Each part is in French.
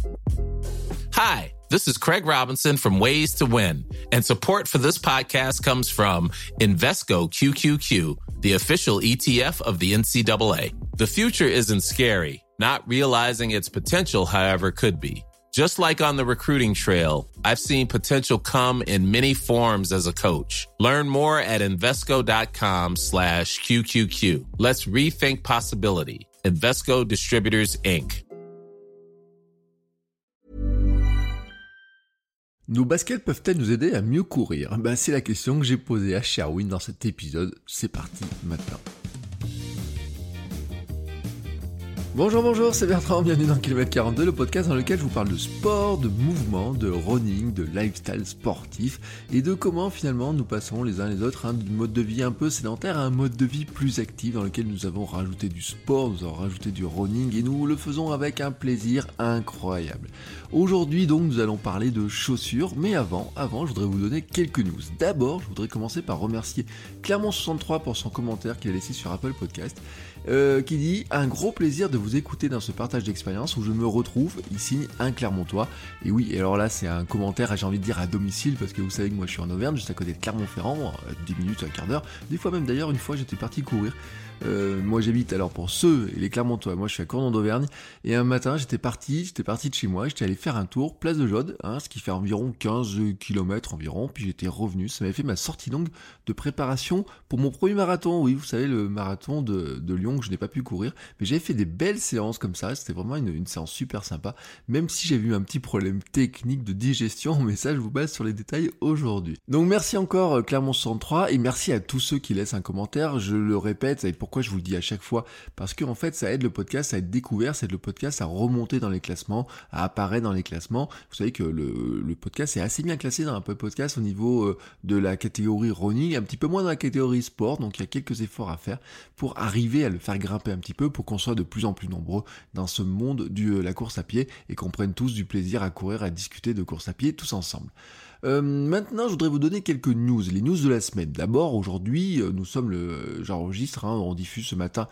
Hi, this is Craig Robinson from Ways to Win, and support for this podcast comes from Invesco QQQ, the official ETF of the NCAA. The future isn't scary. Not realizing its potential, however, could be. Just like on the recruiting trail, I've seen potential come in many forms as a coach. Learn more at Invesco.com/QQQ. Let's rethink possibility. Invesco Distributors, Inc. Nos baskets peuvent-elles nous aider à mieux courir ? C'est la question que j'ai posée à Sherwin dans cet épisode. C'est parti maintenant. Bonjour, c'est Bertrand, bienvenue dans Kilomètre 42, le podcast dans lequel je vous parle de sport, de mouvement, de running, de lifestyle sportif et de comment finalement nous passons les uns les autres d'un mode de vie un peu sédentaire à un mode de vie plus actif dans lequel nous avons rajouté du sport, nous avons rajouté du running et nous le faisons avec un plaisir incroyable. Aujourd'hui donc nous allons parler de chaussures, mais avant je voudrais vous donner quelques news. D'abord je voudrais commencer par remercier Clermont63 pour son commentaire qu'il a laissé sur Apple Podcast. Qui dit « Un gros plaisir de vous écouter dans ce partage d'expérience où je me retrouve, il signe un Clermontois. » Et oui, et alors là c'est un commentaire, j'ai envie de dire à domicile, parce que vous savez que moi je suis en Auvergne, juste à côté de Clermont-Ferrand, 10 minutes, un quart d'heure. Des fois même d'ailleurs, une fois j'étais parti courir. Moi j'habite, alors pour ceux, les Clermontois, moi je suis à Cournon d'Auvergne, et un matin j'étais parti de chez moi, j'étais allé faire un tour, place de Jaude, ce qui fait environ 15 km environ, puis j'étais revenu, ça m'avait fait ma sortie longue de préparation pour mon premier marathon, oui vous savez le marathon de Lyon que je n'ai pas pu courir, mais j'avais fait des belles séances comme ça, c'était vraiment une séance super sympa, même si j'ai eu un petit problème technique de digestion, mais ça je vous base sur les détails aujourd'hui. Donc merci encore Clermont63, et merci à tous ceux qui laissent un commentaire, je le répète, et pourquoi je vous le dis à chaque fois, parce que en fait ça aide le podcast à être découvert, ça aide le podcast à remonter dans les classements, à apparaître dans les classements. Vous savez que le podcast est assez bien classé dans Apple Podcast au niveau de la catégorie running, un petit peu moins dans la catégorie sport, donc il y a quelques efforts à faire pour arriver à le faire grimper un petit peu, pour qu'on soit de plus en plus nombreux dans ce monde de la course à pied et qu'on prenne tous du plaisir à courir, à discuter de course à pied tous ensemble. Maintenant, je voudrais vous donner quelques news, les news de la semaine. D'abord, aujourd'hui, nous sommes j'enregistre, on diffuse ce matin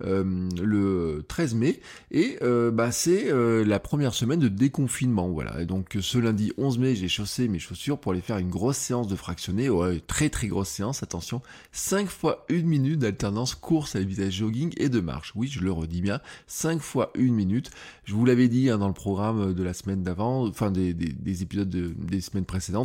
le 13 mai, et c'est la première semaine de déconfinement, voilà. Et donc, ce lundi 11 mai, j'ai chaussé mes chaussures pour aller faire une grosse séance de fractionné, très très grosse séance, attention, 5 fois 1 minute d'alternance course à la vitesse jogging et de marche. Oui, je le redis bien, 5 fois 1 minute. Je vous l'avais dit dans le programme de la semaine d'avant, enfin des épisodes des semaines précédentes.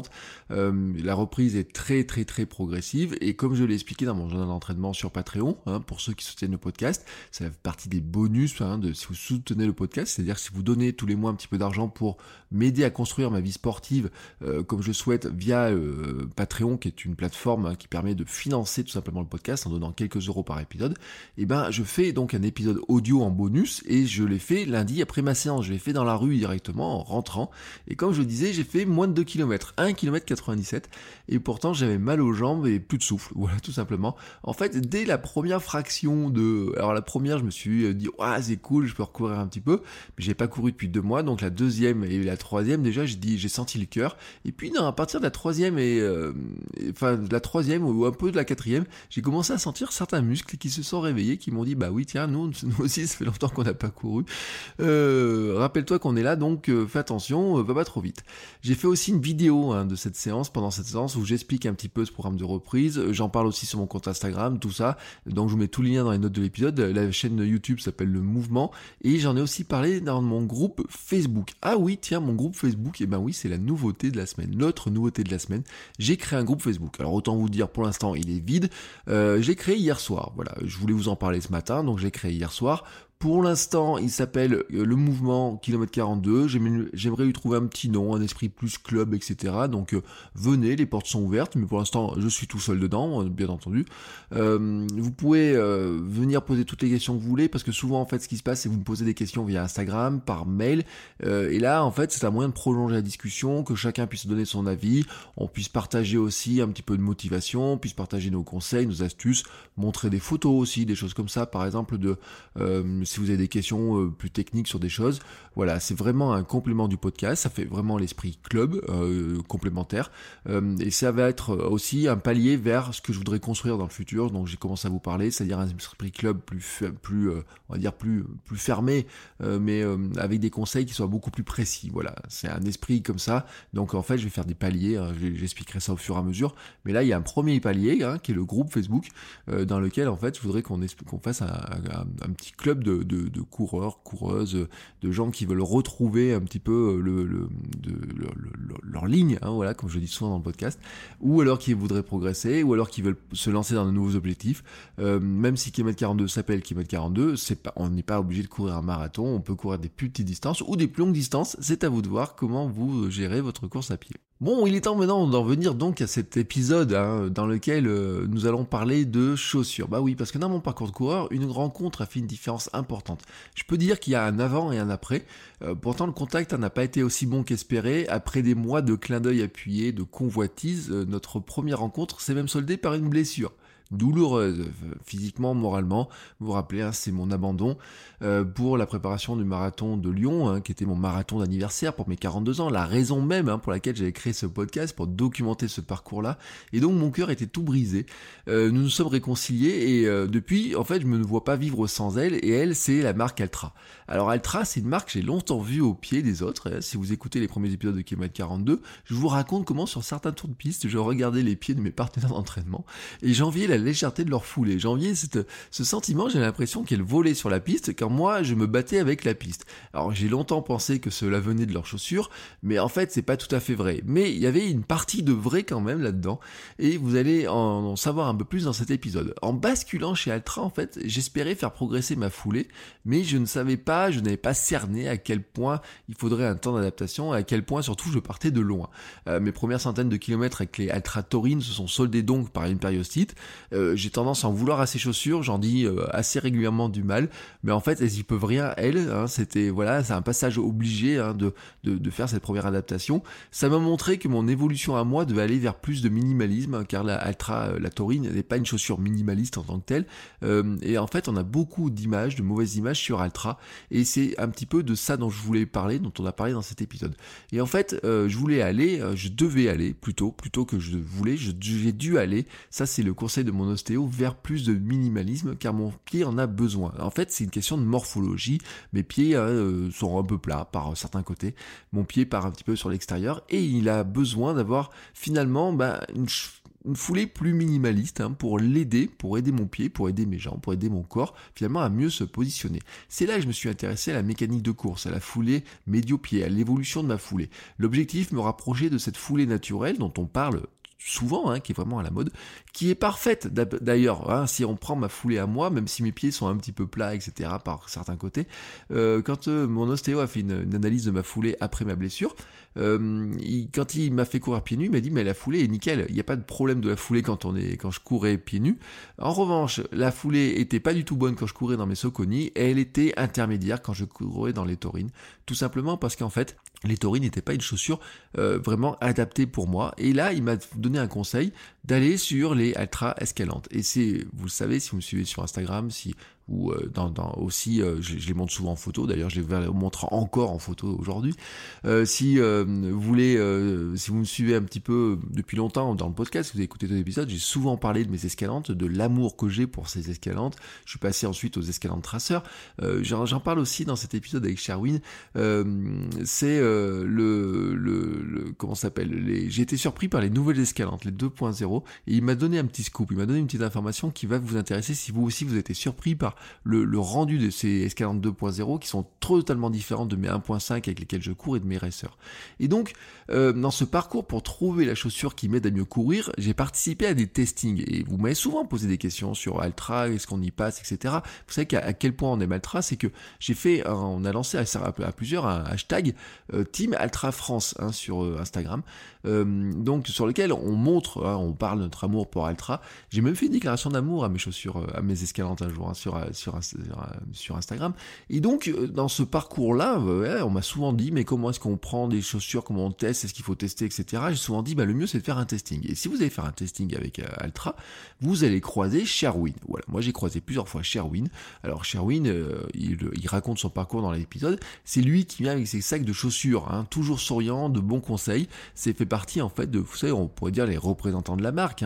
La reprise est très très très progressive, et comme je l'ai expliqué dans mon journal d'entraînement sur Patreon, pour ceux qui soutiennent le podcast, ça fait partie des bonus si vous soutenez le podcast, c'est-à-dire si vous donnez tous les mois un petit peu d'argent pour m'aider à construire ma vie sportive comme je souhaite via Patreon, qui est une plateforme qui permet de financer tout simplement le podcast en donnant quelques euros par épisode, et je fais donc un épisode audio en bonus, et je l'ai fait lundi après ma séance, je l'ai fait dans la rue directement en rentrant, et comme je le disais, j'ai fait moins de 2 km, 1 km 97, et pourtant j'avais mal aux jambes et plus de souffle, voilà tout simplement. En fait, dès la première fraction alors la première, je me suis dit c'est cool, je peux recourir un petit peu, mais j'ai pas couru depuis 2 mois, donc la deuxième et la troisième déjà j'ai senti le cœur, et puis à partir de la troisième de la troisième ou un peu de la quatrième, j'ai commencé à sentir certains muscles qui se sont réveillés, qui m'ont dit oui tiens, nous aussi ça fait longtemps qu'on n'a pas couru, rappelle-toi qu'on est là, donc fais attention, va pas trop vite. J'ai fait aussi une vidéo de cette séance, pendant cette séance, où j'explique un petit peu ce programme de reprise, j'en parle aussi sur mon compte Instagram, tout ça, donc je vous mets tous les liens dans les notes de l'épisode. La chaîne YouTube s'appelle Le Mouvement, et j'en ai aussi parlé dans mon groupe Facebook. Ah oui, tiens, mon groupe Facebook, oui, c'est la nouveauté de la semaine, notre nouveauté de la semaine, j'ai créé un groupe Facebook. Alors autant vous dire, pour l'instant il est vide, j'ai créé hier soir, voilà, je voulais vous en parler ce matin, donc j'ai créé hier soir. Pour l'instant, il s'appelle Le Mouvement Kilomètre 42. J'aimerais lui trouver un petit nom, un esprit plus club, etc. Donc venez, les portes sont ouvertes, mais pour l'instant, je suis tout seul dedans, bien entendu. Vous pouvez venir poser toutes les questions que vous voulez, parce que souvent, en fait, ce qui se passe, c'est que vous me posez des questions via Instagram, par mail, et là, en fait, c'est un moyen de prolonger la discussion, que chacun puisse donner son avis, on puisse partager aussi un petit peu de motivation, on puisse partager nos conseils, nos astuces, montrer des photos aussi, des choses comme ça, par exemple, si vous avez des questions plus techniques sur des choses, voilà, c'est vraiment un complément du podcast, ça fait vraiment l'esprit club complémentaire, et ça va être aussi un palier vers ce que je voudrais construire dans le futur. Donc j'ai commencé à vous parler, c'est-à-dire un esprit club plus on va dire plus fermé, mais avec des conseils qui soient beaucoup plus précis. Voilà, c'est un esprit comme ça. Donc en fait, je vais faire des paliers, j'expliquerai ça au fur et à mesure. Mais là, il y a un premier palier qui est le groupe Facebook, dans lequel en fait, je voudrais qu'on fasse un petit club de coureurs, coureuses, de gens qui veulent retrouver un petit peu leur ligne, voilà, comme je dis souvent dans le podcast, ou alors qui voudraient progresser, ou alors qui veulent se lancer dans de nouveaux objectifs. Même si km 42 s'appelle km 42, on n'est pas obligé de courir un marathon, on peut courir des plus petites distances ou des plus longues distances, c'est à vous de voir comment vous gérez votre course à pied. Bon, il est temps maintenant d'en venir donc à cet épisode dans lequel nous allons parler de chaussures. Bah oui, parce que dans mon parcours de coureur, une rencontre a fait une différence importante. Je peux dire qu'il y a un avant et un après. Pourtant, le contact n'a pas été aussi bon qu'espéré. Après des mois de clins d'œil appuyés, de convoitises, notre première rencontre s'est même soldée par une blessure. Douloureuse, physiquement, moralement. Vous vous rappelez, c'est mon abandon pour la préparation du marathon de Lyon, qui était mon marathon d'anniversaire pour mes 42 ans, la raison même pour laquelle j'avais créé ce podcast, pour documenter ce parcours-là. Et donc mon cœur était tout brisé. Nous nous sommes réconciliés et depuis, en fait, je me vois pas vivre sans elle, et elle, c'est la marque Altra. Alors Altra, c'est une marque que j'ai longtemps vue au pied des autres. Si vous écoutez les premiers épisodes de km 42, je vous raconte comment sur certains tours de piste, je regardais les pieds de mes partenaires d'entraînement et j'enviais la légèreté de leur foulée. J'enviais ce sentiment, j'ai l'impression qu'elles volaient sur la piste quand moi je me battais avec la piste. Alors j'ai longtemps pensé que cela venait de leurs chaussures, mais en fait c'est pas tout à fait vrai. Mais il y avait une partie de vrai quand même là-dedans, et vous allez en savoir un peu plus dans cet épisode. En basculant chez Altra, en fait, j'espérais faire progresser ma foulée, mais je n'avais pas cerné à quel point il faudrait un temps d'adaptation, et à quel point surtout je partais de loin. Mes premières centaines de kilomètres avec les Altra Taurine se sont soldées donc par une périostite. J'ai tendance à en vouloir à ces chaussures, j'en dis assez régulièrement du mal, mais en fait elles y peuvent rien, elles, c'est un passage obligé de faire cette première adaptation. Ça m'a montré que mon évolution à moi devait aller vers plus de minimalisme, car la Taurine n'est pas une chaussure minimaliste en tant que telle, et en fait on a beaucoup d'images, de mauvaises images sur Altra, et c'est un petit peu de ça dont je voulais parler, dont on a parlé dans cet épisode. Et en fait je devais aller plutôt que j'ai dû aller, ça c'est le conseil de mon ostéo, vers plus de minimalisme, car mon pied en a besoin. En fait, c'est une question de morphologie. Mes pieds sont un peu plats par certains côtés. Mon pied part un petit peu sur l'extérieur et il a besoin d'avoir finalement une foulée plus minimaliste pour l'aider, pour aider mon pied, pour aider mes jambes, pour aider mon corps finalement à mieux se positionner. C'est là que je me suis intéressé à la mécanique de course, à la foulée médio-pied, à l'évolution de ma foulée. L'objectif, me rapprocher de cette foulée naturelle dont on parle souvent, qui est vraiment à la mode, qui est parfaite d'ailleurs, si on prend ma foulée à moi, même si mes pieds sont un petit peu plats, etc. par certains côtés, quand mon ostéo a fait une analyse de ma foulée après ma blessure, quand il m'a fait courir pieds nus, il m'a dit mais la foulée est nickel, il n'y a pas de problème de la foulée quand je courais pieds nus. En revanche, la foulée était pas du tout bonne quand je courais dans mes Saucony, et elle était intermédiaire quand je courais dans les Taurine, tout simplement parce qu'en fait les Taurine n'étaient pas une chaussure vraiment adaptée pour moi, et là il m'a donné un conseil d'aller sur les Altra Escalante, et vous le savez si vous me suivez sur Instagram, ou je les montre souvent en photo, d'ailleurs je les montre encore en photo aujourd'hui, si vous me suivez un petit peu depuis longtemps dans le podcast, si vous avez écouté tous les épisodes, j'ai souvent parlé de mes escalantes, de l'amour que j'ai pour ces escalantes. Je suis passé ensuite aux escalantes traceurs, j'en parle aussi dans cet épisode avec Sherwin. C'est comment ça s'appelle, j'ai été surpris par les nouvelles escalantes, les 2.0, et il m'a donné un petit scoop, il m'a donné une petite information qui va vous intéresser si vous aussi vous avez été surpris par le rendu de ces escalantes 2.0 qui sont totalement différentes de mes 1.5 avec lesquels je cours et de mes racers. Et donc, dans ce parcours pour trouver la chaussure qui m'aide à mieux courir, j'ai participé à des testings, et vous m'avez souvent posé des questions sur Altra, est-ce qu'on y passe, etc. Vous savez qu'à quel point on aime Altra, c'est que on a lancé à plusieurs un hashtag Team Altra France sur Instagram, donc sur lequel on montre, on parle de notre amour pour Altra. J'ai même fait une déclaration d'amour à mes chaussures, à mes escalantes un jour, sur Instagram. Et donc, dans ce parcours-là, on m'a souvent dit, mais comment est-ce qu'on prend des chaussures, comment on teste, est-ce qu'il faut tester, etc. J'ai souvent dit, le mieux c'est de faire un testing. Et si vous allez faire un testing avec Altra, vous allez croiser Sherwin. Voilà, moi j'ai croisé plusieurs fois Sherwin. Alors Sherwin, il raconte son parcours dans l'épisode. C'est lui qui vient avec ses sacs de chaussures, toujours souriant, de bons conseils. C'est fait partie en fait de, vous savez, on pourrait dire les représentants de la marque.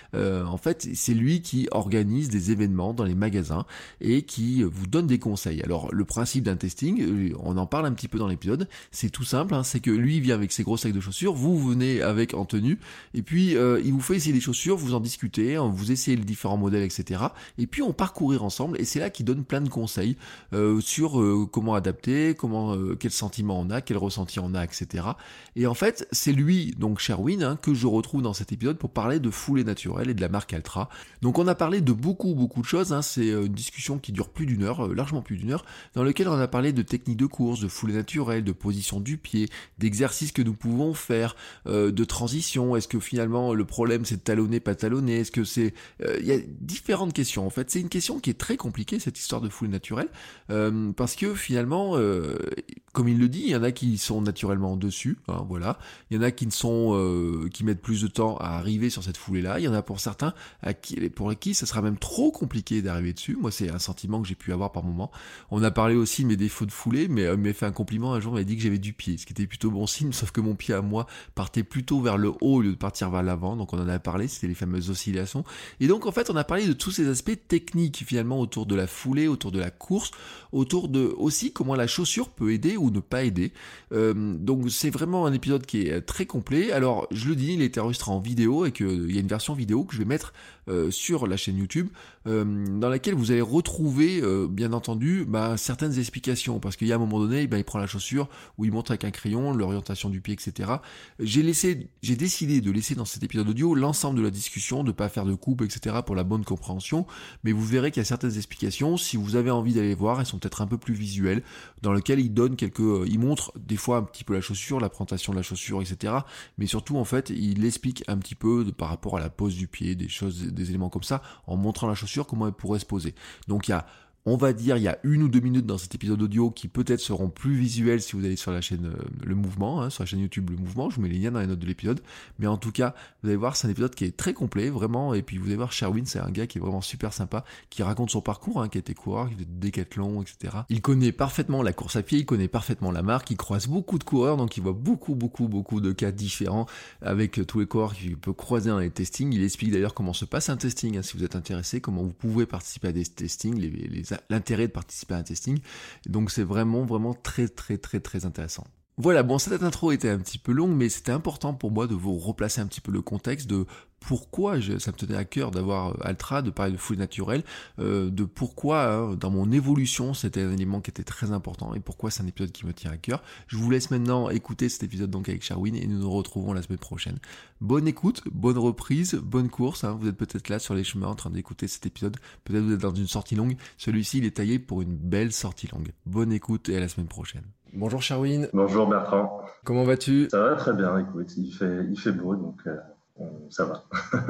En fait, c'est lui qui organise des événements dans les magasins et qui vous donne des conseils. Alors le principe d'un testing, on en parle un petit peu dans l'épisode, c'est tout simple, c'est que lui vient avec ses gros sacs de chaussures, vous venez avec en tenue, et puis il vous fait essayer des chaussures, vous en discutez, vous essayez les différents modèles, etc. Et puis on part courir ensemble, et c'est là qu'il donne plein de conseils sur comment adapter, quel sentiment on a, quel ressenti on a, etc. Et en fait, c'est lui, donc Sherwin, que je retrouve dans cet épisode pour parler de foulée naturelle et de la marque Altra. Donc on a parlé de beaucoup de choses, c'est une discussion qui dure plus d'une heure, largement plus d'une heure, dans lequel on a parlé de techniques de course, de foulée naturelle, de position du pied, d'exercices que nous pouvons faire, de transition. Est-ce que finalement le problème c'est de talonner, pas talonner? Est-ce que c'est... Il y a différentes questions en fait. C'est une question qui est très compliquée, cette histoire de foulée naturelle, parce que finalement, comme il le dit, il y en a qui sont naturellement dessus, voilà. Il y en a qui qui mettent plus de temps à arriver sur cette foulée-là. Il y en a pour certains pour qui ça sera même trop compliqué d'arriver dessus. Moi, c'est un sentiment que j'ai pu avoir par moment. On a parlé aussi de mes défauts de foulée, mais il m'a fait un compliment un jour, il m'a dit que j'avais du pied, ce qui était plutôt bon signe, sauf que mon pied à moi partait plutôt vers le haut au lieu de partir vers l'avant. Donc on en a parlé, c'était les fameuses oscillations. Et donc en fait, on a parlé de tous ces aspects techniques finalement autour de la foulée, autour de la course, autour de aussi comment la chaussure peut aider ou ne pas aider. Donc c'est vraiment un épisode qui est très complet. Alors je le dis, il a été enregistré en vidéo et qu'il y a une version vidéo que je vais mettre sur la chaîne YouTube, dans laquelle vous allez retrouver bien entendu certaines explications, parce qu'il y a un moment donné, il prend la chaussure où il montre avec un crayon l'orientation du pied, etc. J'ai décidé de laisser dans cet épisode audio l'ensemble de la discussion, de pas faire de coupe, etc. pour la bonne compréhension, mais vous verrez qu'il y a certaines explications, si vous avez envie d'aller voir, elles sont peut-être un peu plus visuelles, dans lesquelles il montre des fois un petit peu la chaussure, la présentation de la chaussure, etc. Mais surtout en fait, il explique un petit peu par rapport à la pose du pied, des choses, des éléments comme ça, en montrant la chaussure, comment elle pourrait se poser. Donc on va dire, il y a 1 ou 2 minutes dans cet épisode audio qui peut-être seront plus visuels si vous allez sur la chaîne Le Mouvement, sur la chaîne YouTube Le Mouvement, je vous mets les liens dans les notes de l'épisode, mais en tout cas, vous allez voir, c'est un épisode qui est très complet, vraiment, et puis vous allez voir, Sherwin, c'est un gars qui est vraiment super sympa, qui raconte son parcours, qui a été coureur, qui fait de décathlon, etc. Il connaît parfaitement la course à pied, il connaît parfaitement la marque, il croise beaucoup de coureurs, donc il voit beaucoup de cas différents avec tous les coureurs qu'il peut croiser dans les testings. Il explique d'ailleurs comment se passe un testing, si vous êtes intéressé, comment vous pouvez participer à des testings, l'intérêt de participer à un testing. Donc c'est vraiment très intéressant. Voilà, bon, cette intro était un petit peu longue, mais c'était important pour moi de vous replacer un petit peu le contexte de pourquoi ça me tenait à cœur d'avoir Altra, de parler de foulée naturelle, de pourquoi dans mon évolution c'était un élément qui était très important et pourquoi c'est un épisode qui me tient à cœur. Je vous laisse maintenant écouter cet épisode donc avec Sherwin et nous nous retrouvons la semaine prochaine. Bonne écoute, bonne reprise, bonne course, vous êtes peut-être là sur les chemins en train d'écouter cet épisode, peut-être vous êtes dans une sortie longue, celui-ci il est taillé pour une belle sortie longue. Bonne écoute et à la semaine prochaine. Bonjour Sherwin. Bonjour Bertrand. Comment vas-tu ? Ça va très bien, écoute, il fait beau donc ça va.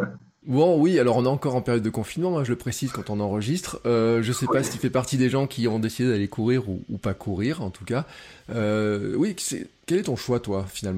Bon, oui, alors on est encore en période de confinement, je le précise quand on enregistre. Je sais pas si tu fais partie des gens qui ont décidé d'aller courir ou pas courir, en tout cas. Oui, quel est ton choix, toi, finalement ?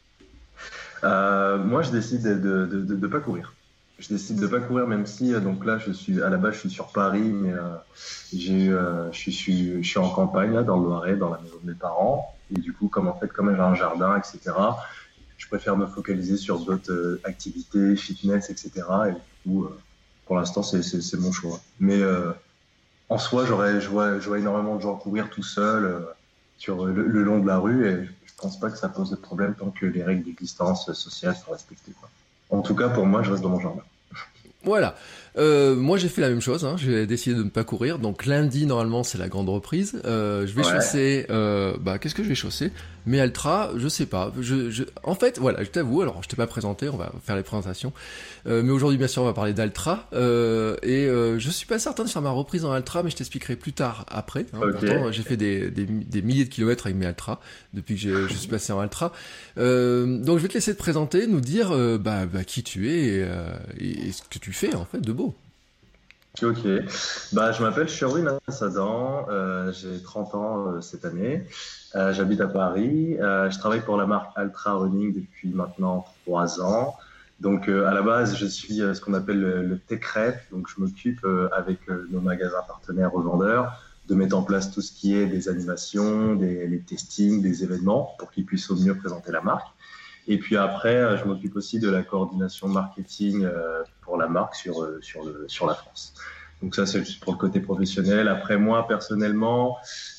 Moi, je décide de pas courir. Je décide de pas courir, même si donc là, à la base, je suis sur Paris, mais je suis en campagne là, dans le Loiret, dans la maison de mes parents. Et du coup, comme j'ai un jardin, etc. Je préfère me focaliser sur d'autres activités, fitness, etc. Et du coup, pour l'instant, c'est mon choix. Mais en soi, je vois énormément de gens courir tout seuls sur le long de la rue et je pense pas que ça pose de problème tant que les règles de distance sociale sont respectées, quoi. En tout cas, pour moi, je reste dans mon jardin. Voilà. Moi j'ai fait la même chose, j'ai décidé de ne pas courir, donc lundi normalement c'est la grande reprise, je vais chausser, qu'est-ce que je vais chausser ? Mais Altra, je sais pas, en fait voilà, je t'avoue, alors je t'ai pas présenté, on va faire les présentations, mais aujourd'hui bien sûr on va parler d'Altra, et je suis pas certain de faire ma reprise en Altra, mais je t'expliquerai plus tard après, Okay. Pourtant j'ai fait des milliers de kilomètres avec mes Altra, depuis que je suis passé en Altra, donc je vais te laisser te présenter, nous dire qui tu es et ce que tu fais en fait de beau. Ok, bah, je m'appelle Sherwin Assadan, j'ai 30 ans cette année, j'habite à Paris, je travaille pour la marque Altra Running depuis maintenant 3 ans. Donc à la base, je suis ce qu'on appelle le tech rep, donc je m'occupe avec nos magasins partenaires revendeurs de mettre en place tout ce qui est des animations, les testings, des événements pour qu'ils puissent au mieux présenter la marque. Et puis après, je m'occupe aussi de la coordination marketing pour la marque sur la France. Donc ça, c'est pour le côté professionnel. Après, moi, personnellement,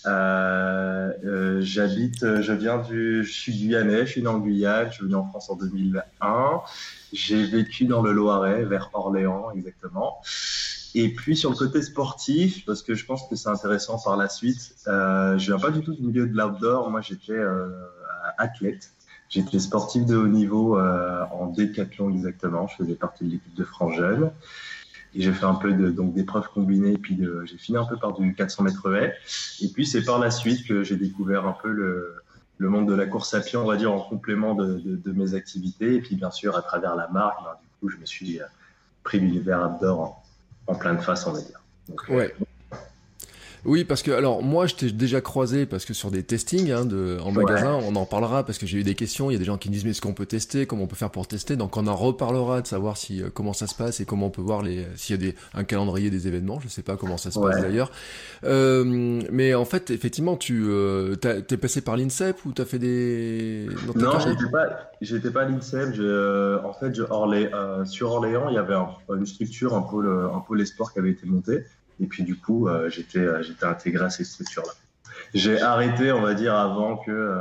je suis guyanais, je suis né en Guyane, je suis venu en France en 2001. J'ai vécu dans le Loiret, vers Orléans exactement. Et puis sur le côté sportif, parce que je pense que c'est intéressant par la suite, je viens pas du tout du milieu de l'outdoor. Moi, j'étais athlète. J'étais sportif de haut niveau en décathlon exactement. Je faisais partie de l'équipe de France Jeune. Et j'ai fait un peu donc d'épreuves combinées. Et puis j'ai fini un peu par du 400 mètres haies. Et puis c'est par la suite que j'ai découvert un peu le monde de la course à pied, on va dire, en complément de mes activités. Et puis bien sûr, à travers la marque, du coup, je me suis pris l'univers outdoor en pleine face, on va dire. Donc, Ouais. Oui, parce que alors moi je t'ai déjà croisé parce que sur des testings en magasin, on en parlera parce que j'ai eu des questions, il y a des gens qui me disent mais est-ce qu'on peut tester, comment on peut faire pour tester, donc on en reparlera de savoir si comment ça se passe et comment on peut voir s'il y a un calendrier des événements, je sais pas comment ça se passe d'ailleurs. Mais en fait effectivement t'es passé par l'INSEP ou t'as fait des non, j'étais pas à l'INSEP. En fait, sur Orléans, il y avait une structure, un pôle esport qui avait été monté. Et puis du coup, j'étais intégré à ces structures-là. J'ai arrêté, on va dire, avant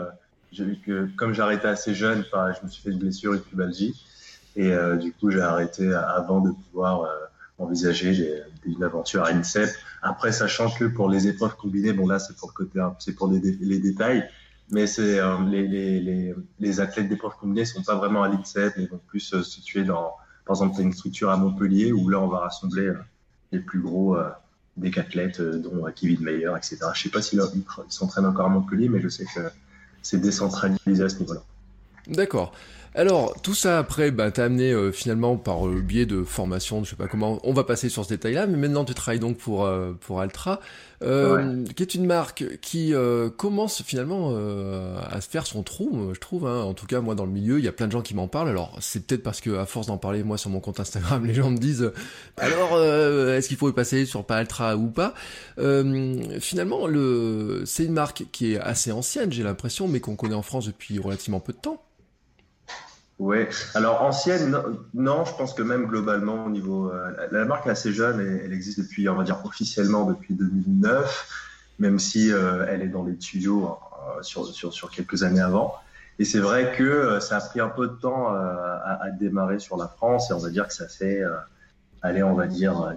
comme j'ai arrêté assez jeune, je me suis fait une blessure, une pubalgie. Et du coup, j'ai arrêté avant de pouvoir envisager une aventure à l'INSEP. Après, sachant que pour les épreuves combinées, bon là, c'est pour le côté, c'est pour les détails. Mais c'est les athlètes d'épreuves combinées sont pas vraiment à l'INSEP, ils vont plus se situer par exemple, une structure à Montpellier où là, on va rassembler les plus gros décathlètes, dont Kevin Mayer, etc. Je sais pas s'il s'entraîne encore à Montpellier, mais je sais que c'est décentralisé à ce niveau-là. D'accord. Alors, tout ça après, t'as amené finalement par le biais de formation, je sais pas comment, on va passer sur ce détail-là, mais maintenant tu travailles donc pour Altra, qui est une marque qui commence finalement à se faire son trou, je trouve, en tout cas moi dans le milieu, il y a plein de gens qui m'en parlent, alors c'est peut-être parce que à force d'en parler moi sur mon compte Instagram, les gens me disent, alors est-ce qu'il faut y passer sur pas Altra ou pas finalement, c'est une marque qui est assez ancienne, j'ai l'impression, mais qu'on connaît en France depuis relativement peu de temps. Ouais, alors ancienne, non, je pense que même globalement au niveau, la marque est assez jeune et elle existe depuis, on va dire officiellement depuis 2009, même si elle est dans les tuyaux sur quelques années avant. Et c'est vrai que ça a pris un peu de temps à démarrer sur la France et on va dire que ça fait, allez, on va dire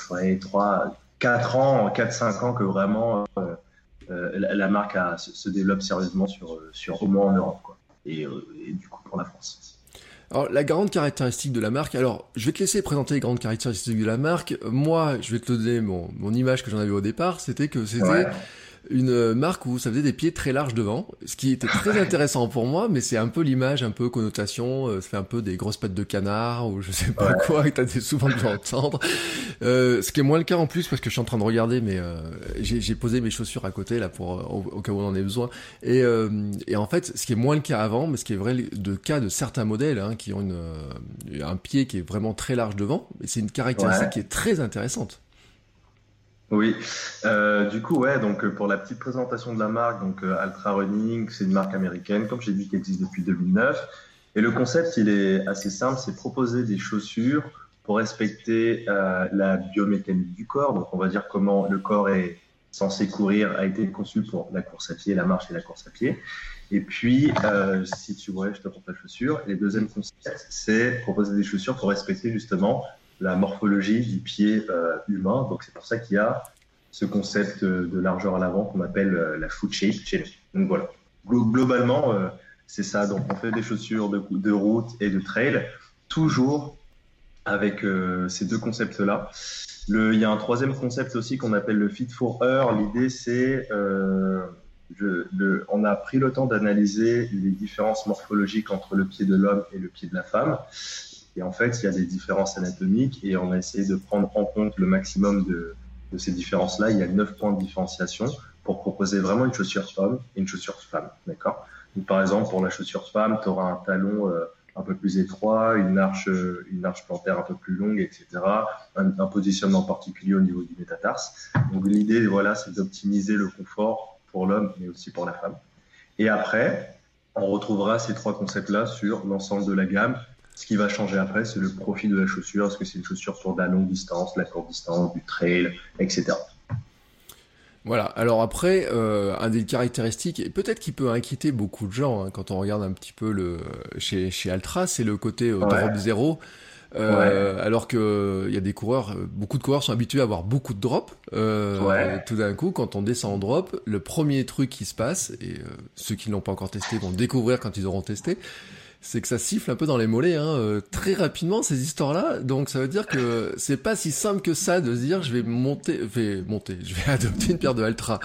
4 ans, 4-5 ans que vraiment la marque se développe sérieusement au moins en Europe, quoi. Et du coup pour la France. Alors, la grande caractéristique de la marque, alors, je vais te laisser présenter les grandes caractéristiques de la marque. Moi, je vais te donner mon image que j'en avais au départ, c'était que c'était une marque où ça faisait des pieds très larges devant, ce qui était très intéressant pour moi, mais c'est un peu l'image, un peu connotation, ça fait un peu des grosses pattes de canard, ou je sais pas quoi, et t'as souvent dû entendre. Ce qui est moins le cas en plus, parce que je suis en train de regarder, mais j'ai posé mes chaussures à côté, là, pour au cas où on en ait besoin. Et en fait, ce qui est moins le cas avant, mais ce qui est vrai de cas de certains modèles, qui ont un pied qui est vraiment très large devant, et c'est une caractéristique qui est très intéressante. Oui, du coup, donc pour la petite présentation de la marque, donc Altra Running, c'est une marque américaine, comme j'ai dit, qui existe depuis 2009. Et le concept, il est assez simple, c'est proposer des chaussures pour respecter la biomécanique du corps. Donc, on va dire comment le corps est censé courir, a été conçu pour la course à pied, la marche et la course à pied. Et puis, si tu vois, je te montre la chaussure. Et le deuxième concept, c'est proposer des chaussures pour respecter justement la morphologie du pied humain. Donc, c'est pour ça qu'il y a ce concept de largeur à l'avant qu'on appelle la foot shape chez nous. Donc, voilà. Globalement, c'est ça. Donc, on fait des chaussures de route et de trail, toujours avec ces deux concepts-là. Il y a un troisième concept aussi qu'on appelle le Fit for Her. L'idée, c'est on a pris le temps d'analyser les différences morphologiques entre le pied de l'homme et le pied de la femme. Et en fait, il y a des différences anatomiques et on a essayé de prendre en compte le maximum de ces différences-là. Il y a 9 points de différenciation pour proposer vraiment une chaussure homme et une chaussure femme. D'accord ? Donc, par exemple, pour la chaussure femme, tu auras un talon un peu plus étroit, une arche plantaire un peu plus longue, etc. Un positionnement particulier au niveau du métatarse. Donc, l'idée, voilà, c'est d'optimiser le confort pour l'homme, mais aussi pour la femme. Et après, on retrouvera ces 3 concepts-là sur l'ensemble de la gamme. Ce qui va changer après, c'est le profil de la chaussure. Est-ce que c'est une chaussure pour de la longue distance, la courte distance, du trail, etc. Voilà, alors après, un des caractéristiques, et peut-être qui peut inquiéter beaucoup de gens quand on regarde un petit peu chez Altra, c'est le côté drop zéro. Alors que il y a des coureurs, beaucoup de coureurs sont habitués à avoir beaucoup de drops. Tout d'un coup, quand on descend en drop, le premier truc qui se passe, et ceux qui l'ont pas encore testé vont le découvrir quand ils auront testé, c'est que ça siffle un peu dans les mollets très rapidement ces histoires-là. Donc ça veut dire que c'est pas si simple que ça de se dire je vais adopter une paire de Altra.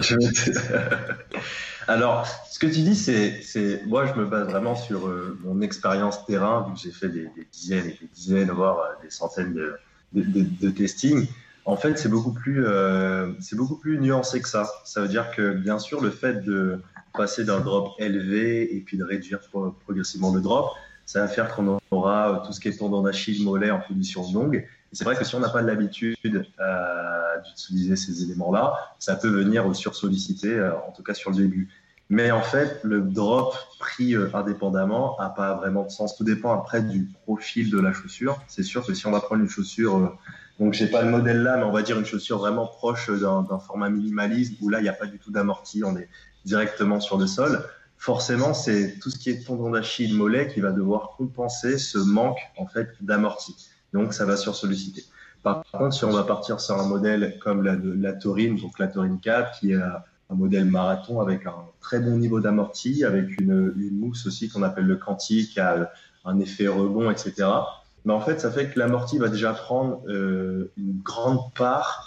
Alors, ce que tu dis, c'est moi je me base vraiment sur mon expérience terrain, vu que j'ai fait des dizaines et des dizaines, voire des centaines de testing. En fait, c'est beaucoup plus nuancé que ça. Ça veut dire que bien sûr le fait de passer d'un drop élevé et puis de réduire progressivement le drop, ça va faire qu'on aura tout ce qui est tendon d'Achille, mollet en position longue. Et c'est vrai que si on n'a pas l'habitude d'utiliser ces éléments-là, ça peut venir sursolliciter, en tout cas sur le début. Mais en fait, le drop pris indépendamment n'a pas vraiment de sens. Tout dépend après du profil de la chaussure. C'est sûr que si on va prendre une chaussure, donc j'ai pas le modèle là, mais on va dire une chaussure vraiment proche d'un format minimaliste, où là, il n'y a pas du tout d'amorti, on est directement sur le sol. Forcément, c'est tout ce qui est tendon d'Achille, mollet qui va devoir compenser ce manque en fait d'amorti. Donc, ça va sursolliciter. Par contre, si on va partir sur un modèle comme la Taurine, donc la Taurine 4, qui est un modèle marathon avec un très bon niveau d'amorti, avec une mousse aussi qu'on appelle le Canti, qui a un effet rebond, etc. Mais en fait, ça fait que l'amorti va déjà prendre une grande part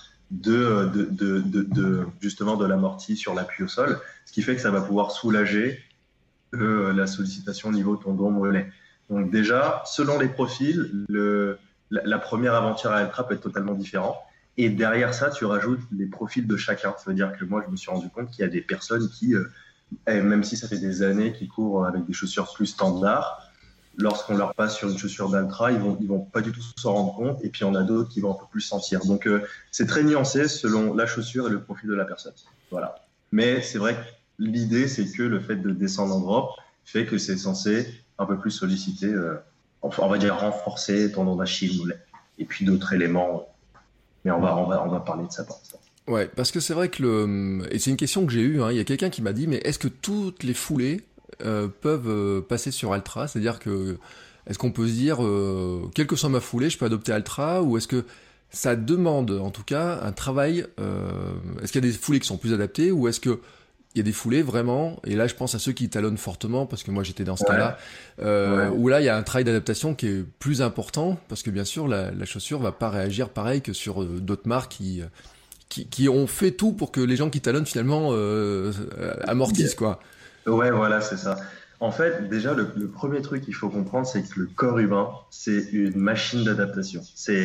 justement de l'amorti sur l'appui au sol, ce qui fait que ça va pouvoir soulager la sollicitation au niveau tendon mollet. Donc déjà, selon les profils, la première aventure à Altra peut être totalement différente. Et derrière ça, tu rajoutes les profils de chacun. Ça veut dire que moi, je me suis rendu compte qu'il y a des personnes qui, même si ça fait des années qu'ils courent avec des chaussures plus standards, lorsqu'on leur passe sur une chaussure d'Altra, ils vont pas du tout s'en rendre compte. Et puis, on a d'autres qui vont un peu plus sentir. Donc, c'est très nuancé selon la chaussure et le profil de la personne. Voilà. Mais c'est vrai que l'idée, c'est que le fait de descendre en drop fait que c'est censé un peu plus solliciter, on va dire renforcer tendon d'Achille, mollet. Et puis d'autres éléments. Mais on va parler de ça pour l'instant. Ouais, parce que c'est vrai que et c'est une question que j'ai eue, il y a quelqu'un qui m'a dit, mais est-ce que toutes les foulées peuvent passer sur Altra ? C'est-à-dire que, est-ce qu'on peut se dire, quelle que soit ma foulée, je peux adopter Altra, ou est-ce que ça demande, en tout cas, un travail, est-ce qu'il y a des foulées qui sont plus adaptées, ou est-ce que il y a des foulées vraiment, et là je pense à ceux qui talonnent fortement, parce que moi j'étais dans ce cas-là, où là il y a un travail d'adaptation qui est plus important, parce que bien sûr la chaussure va pas réagir pareil que sur d'autres marques qui ont fait tout pour que les gens qui talonnent finalement amortissent, quoi. Ouais, voilà, c'est ça. En fait, déjà, le premier truc qu'il faut comprendre, c'est que le corps humain, c'est une machine d'adaptation.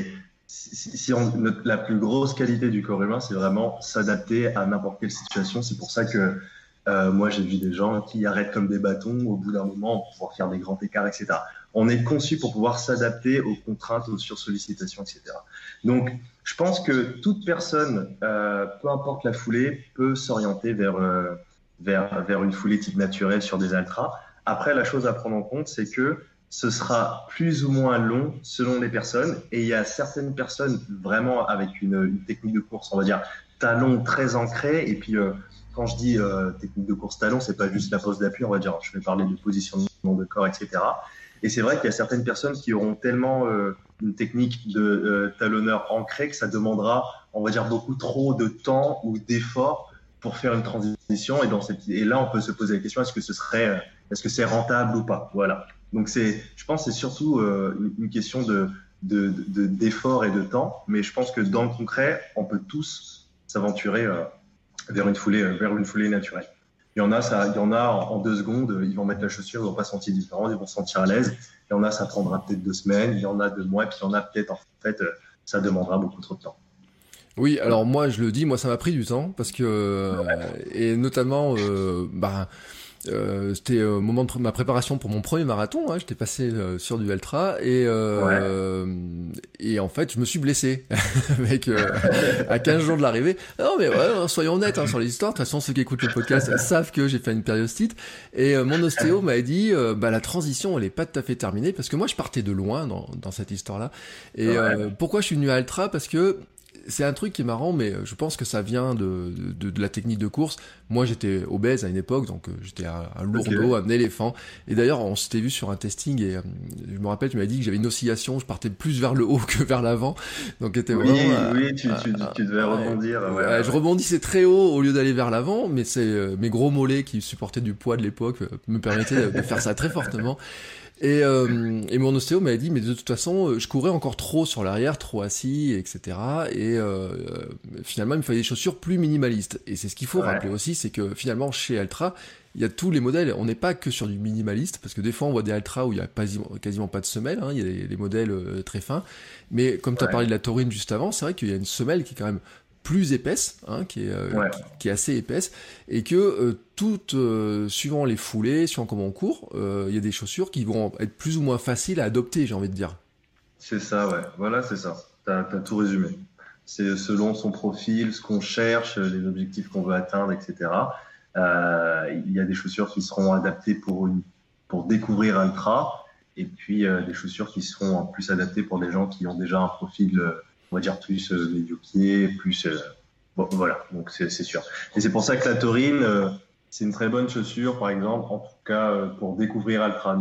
La plus grosse qualité du corps humain, c'est vraiment s'adapter à n'importe quelle situation. C'est pour ça que moi, j'ai vu des gens qui arrêtent comme des bâtons au bout d'un moment pour pouvoir faire des grands écarts, etc. On est conçu pour pouvoir s'adapter aux contraintes, aux sursollicitations, etc. Donc, je pense que toute personne, peu importe la foulée, peut s'orienter vers une foulée type naturelle sur des Altra. Après, la chose à prendre en compte, c'est que ce sera plus ou moins long selon les personnes. Et il y a certaines personnes vraiment avec une technique de course, on va dire, talon très ancré. Et puis, quand je dis technique de course talon, c'est pas juste la pose d'appui, on va dire, je vais parler de positionnement de corps, etc. Et c'est vrai qu'il y a certaines personnes qui auront tellement une technique de talonneur ancré que ça demandera, on va dire, beaucoup trop de temps ou d'efforts pour faire une transition. Et là, on peut se poser la question, est-ce que c'est rentable ou pas? Voilà. Donc, je pense que c'est surtout une question d'effort et de temps. Mais je pense que dans le concret, on peut tous s'aventurer vers une foulée naturelle. Il Il y en a, en 2 secondes, ils vont mettre la chaussure, ils vont pas se sentir différents, ils vont se sentir à l'aise. Il y en a, ça prendra peut-être 2 semaines. Il y en a 2 mois, puis il y en a peut-être, en fait, ça demandera beaucoup trop de temps. Oui, alors moi je le dis, moi ça m'a pris du temps parce que et notamment c'était au moment de ma préparation pour mon premier marathon, hein, j'étais passé sur du ultra et en fait je me suis blessé avec à 15 jours de l'arrivée. Non mais soyons honnêtes sur les histoires. De toute façon ceux qui écoutent le podcast savent que j'ai fait une périostite et mon ostéo m'a dit la transition elle est pas tout à fait terminée parce que moi je partais de loin dans cette histoire là et pourquoi je suis venu à ultra parce que c'est un truc qui est marrant, mais je pense que ça vient de la technique de course. Moi, j'étais obèse à une époque, donc j'étais un lourdeau, un éléphant. Et d'ailleurs, on s'était vu sur un testing et je me rappelle, tu m'as dit que j'avais une oscillation, je partais plus vers le haut que vers l'avant. Donc, c'était vraiment... Oui, tu devais rebondir. Je rebondissais très haut au lieu d'aller vers l'avant, mais c'est mes gros mollets qui supportaient du poids de l'époque me permettaient de faire ça très fortement. Et mon ostéo m'avait dit, mais de toute façon, je courais encore trop sur l'arrière, trop assis, etc. Et finalement, il me fallait des chaussures plus minimalistes. Et c'est ce qu'il faut rappeler aussi, c'est que finalement, chez Altra, il y a tous les modèles. On n'est pas que sur du minimaliste, parce que des fois, on voit des Altra où il y a quasiment pas de semelle. Hein, il y a des modèles très fins. Mais comme tu as parlé de la Taurine juste avant, c'est vrai qu'il y a une semelle qui est quand même plus épaisse, hein, qui est assez épaisse, et que suivant les foulées, suivant comment on court, il y a des chaussures qui vont être plus ou moins faciles à adopter, j'ai envie de dire. C'est ça, ouais. Voilà, c'est ça. T'as tout résumé. C'est selon son profil, ce qu'on cherche, les objectifs qu'on veut atteindre, etc. Il y a des chaussures qui seront adaptées pour découvrir Ultra, et puis des chaussures qui seront plus adaptées pour des gens qui ont déjà un profil on va dire plus médio-pied, plus voilà, donc c'est sûr. Et c'est pour ça que la Taurine, c'est une très bonne chaussure, par exemple, en tout cas pour découvrir Ultra,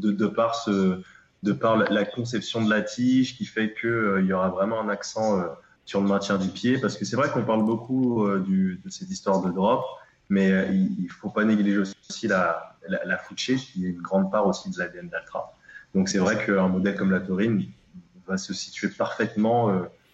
de par la conception de la tige, qui fait que il y aura vraiment un accent sur le maintien du pied, parce que c'est vrai qu'on parle beaucoup de cette histoire de drop, mais il faut pas négliger aussi la foot shape, qui est une grande part aussi de l'ADN d'Ultra. Donc c'est vrai qu'un modèle comme la Taurine va se situer parfaitement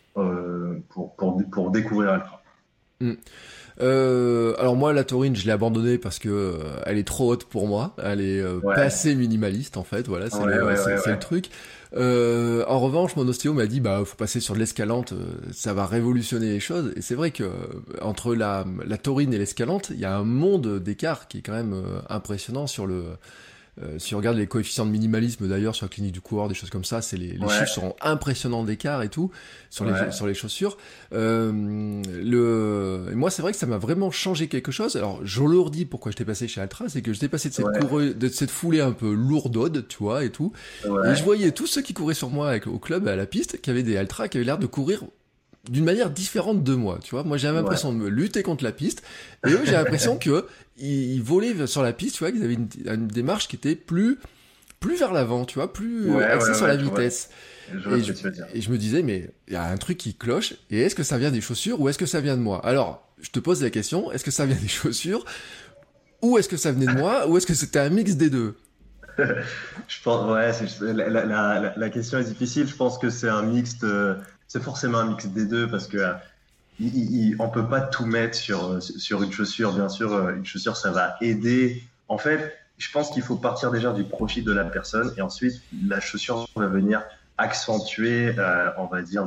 pour découvrir Ultra. Alors moi la Taurine je l'ai abandonnée parce que elle est trop haute pour moi, elle est pas assez minimaliste en fait, voilà, c'est le truc. En revanche mon ostéo m'a dit faut passer sur de l'escalante, ça va révolutionner les choses, et c'est vrai que entre la Taurine et l'escalante il y a un monde d'écart qui est quand même impressionnant sur le si on regarde les coefficients de minimalisme d'ailleurs sur la clinique du coureur, des choses comme ça, c'est les chiffres seront impressionnants d'écart et tout sur les chaussures. Et moi c'est vrai que ça m'a vraiment changé quelque chose. Alors je le redis pourquoi j'étais passé chez Altra, c'est que j'étais passé de cette foulée un peu lourdaude, tu vois, et tout. Et je voyais tous ceux qui couraient sur moi au club à la piste qui avaient des Altra qui avaient l'air de courir d'une manière différente de moi, tu vois. Moi, j'avais l'impression de me lutter contre la piste, et eux, j'ai l'impression que ils volaient sur la piste, tu vois, qu'ils avaient une démarche qui était plus vers l'avant, tu vois, plus axée sur la vitesse. Et je me disais, mais il y a un truc qui cloche, et est-ce que ça vient des chaussures, ou est-ce que ça vient de moi? Alors, je te pose la question, est-ce que ça vient des chaussures, ou est-ce que ça venait de moi, ou est-ce que c'était un mix des deux? Je pense, la question est difficile. Je pense que c'est un mixte. C'est forcément un mix des deux parce que on peut pas tout mettre sur une chaussure. Bien sûr, une chaussure, ça va aider. En fait, je pense qu'il faut partir déjà du profil de la personne et ensuite la chaussure va venir accentuer, on va dire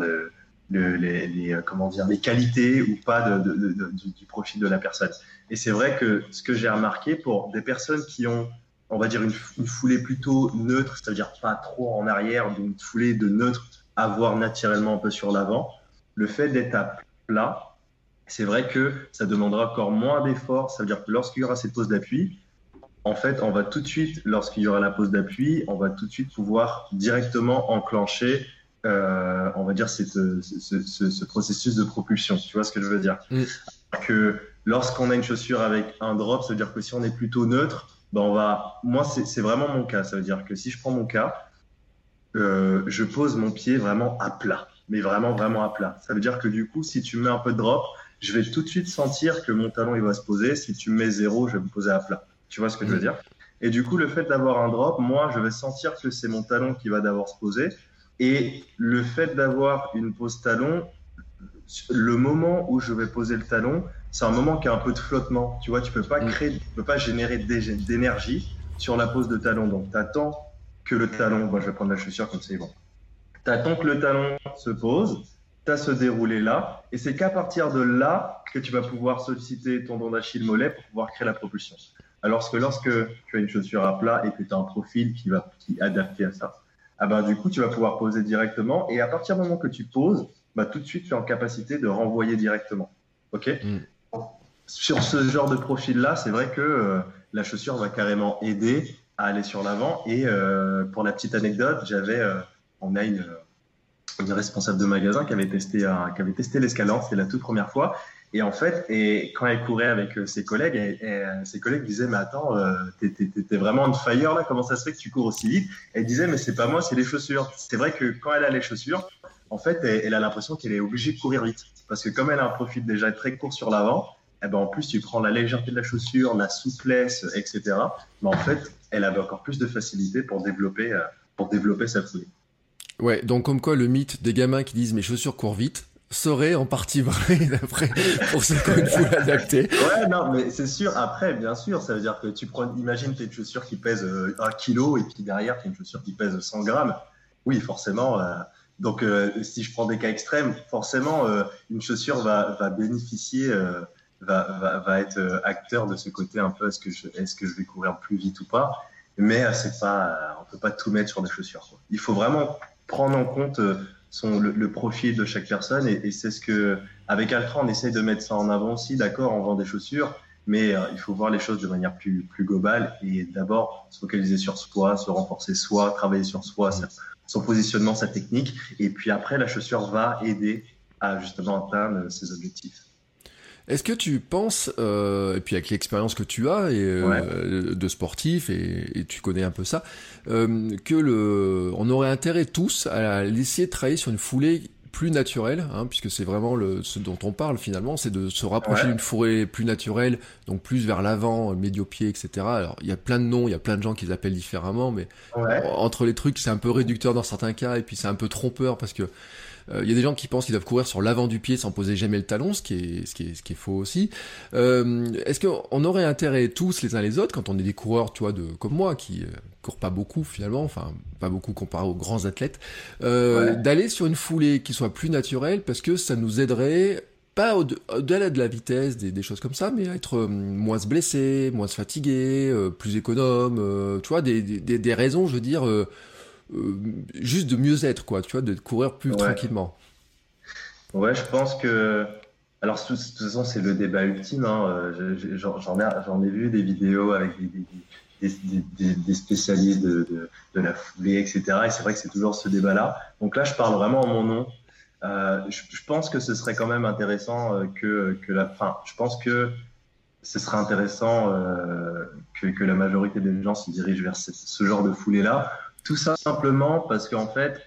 les qualités ou pas du profil de la personne. Et c'est vrai que ce que j'ai remarqué pour des personnes qui ont, on va dire, une foulée plutôt neutre, c'est-à-dire pas trop en arrière, donc une foulée de neutre à voir naturellement un peu sur l'avant, le fait d'être à plat, c'est vrai que ça demandera encore moins d'efforts. Ça veut dire que lorsqu'il y aura cette pose d'appui, en fait, on va tout de suite, lorsqu'il y aura la pose d'appui, on va tout de suite pouvoir directement enclencher, on va dire, ce processus de propulsion. Tu vois ce que je veux dire? Que lorsqu'on a une chaussure avec un drop, ça veut dire que si on est plutôt neutre, moi, c'est vraiment mon cas. Ça veut dire que si je prends mon cas, je pose mon pied vraiment à plat, mais vraiment, vraiment à plat. Ça veut dire que du coup, si tu mets un peu de drop, je vais tout de suite sentir que mon talon, il va se poser. Si tu mets 0, je vais me poser à plat. Tu vois ce que je veux dire? Et du coup, le fait d'avoir un drop, moi, je vais sentir que c'est mon talon qui va d'abord se poser. Et le fait d'avoir une pose talon, le moment où je vais poser le talon, c'est un moment qui a un peu de flottement. Tu vois, tu peux pas générer d'énergie sur la pose de talon. Donc, tu attends que le talon, moi je vais prendre la chaussure comme ça, bon. Tu attends que le talon se pose, tu as ce déroulé là, et c'est qu'à partir de là que tu vas pouvoir solliciter ton tendon d'Achille mollet pour pouvoir créer la propulsion. Alors que lorsque tu as une chaussure à plat et que tu as un profil qui est adapté à ça, du coup, tu vas pouvoir poser directement, et à partir du moment que tu poses, tout de suite, tu es en capacité de renvoyer directement. OK ? Sur ce genre de profil-là, c'est vrai que la chaussure va carrément aider à aller sur l'avant. Et pour la petite anecdote, on a une responsable de magasin qui avait testé l'escalade, c'était la toute première fois. Et en fait, quand elle courait avec ses collègues, ses collègues disaient, mais attends, t'es vraiment on fire là, comment ça se fait que tu cours aussi vite? Elle disait, mais c'est pas moi, c'est les chaussures. C'est vrai que quand elle a les chaussures, en fait, elle a l'impression qu'elle est obligée de courir vite. Parce que comme elle a un profil déjà très court sur l'avant, en plus, tu prends la légèreté de la chaussure, la souplesse, etc. Mais en fait, elle avait encore plus de facilité pour développer sa foulée. Ouais, donc comme quoi le mythe des gamins qui disent mes chaussures courent vite serait en partie vrai d'après pour ceux qui ont une foule adaptée. Ouais, non, mais c'est sûr. Après, bien sûr, ça veut dire que imagine t'as une chaussure qui pèse 1 kg et puis derrière t'as une chaussure qui pèse 100 grammes. Oui, forcément. Donc, si je prends des cas extrêmes, forcément, une chaussure va bénéficier, va être acteur de ce côté un peu est-ce que je vais courir plus vite ou pas. Mais on peut pas tout mettre sur des chaussures, quoi. Il faut vraiment prendre en compte le profil de chaque personne et c'est ce que avec Altra on essaye de mettre ça en avant aussi, d'accord, on vend des chaussures, mais il faut voir les choses de manière plus globale et d'abord se focaliser sur soi, se renforcer soi, travailler sur soi, son positionnement, sa technique, et puis après la chaussure va aider à justement atteindre ses objectifs. Est-ce que tu penses, et puis avec l'expérience que tu as de sportif et tu connais un peu ça, on aurait intérêt tous à essayer de travailler sur une foulée plus naturelle, puisque c'est vraiment ce dont on parle finalement, c'est de se rapprocher d'une foulée plus naturelle, donc plus vers l'avant, médio-pied, etc. Alors il y a plein de noms, il y a plein de gens qui l'appellent différemment, mais entre les trucs c'est un peu réducteur dans certains cas et puis c'est un peu trompeur parce que il y a des gens qui pensent qu'ils doivent courir sur l'avant du pied sans poser jamais le talon, ce qui est faux aussi. Est-ce qu'on aurait intérêt tous les uns les autres, quand on est des coureurs, tu vois, comme moi, qui courent pas beaucoup finalement, enfin pas beaucoup comparé aux grands athlètes, d'aller sur une foulée qui soit plus naturelle, parce que ça nous aiderait pas au-delà de la vitesse, des choses comme ça, mais à être moins se blesser, moins se fatiguer, plus économe, tu vois, des raisons, je veux dire. Juste de mieux être, quoi, tu vois, de courir plus tranquillement. Ouais, je pense que. Alors, de toute façon, c'est le débat ultime. J'en ai vu des vidéos avec des spécialistes de la foulée, etc. Et c'est vrai que c'est toujours ce débat-là. Donc là, je parle vraiment en mon nom. Je pense que ce serait quand même intéressant je pense que ce serait intéressant que la majorité des gens se dirigent vers ce genre de foulée-là. Tout simplement parce qu'en fait,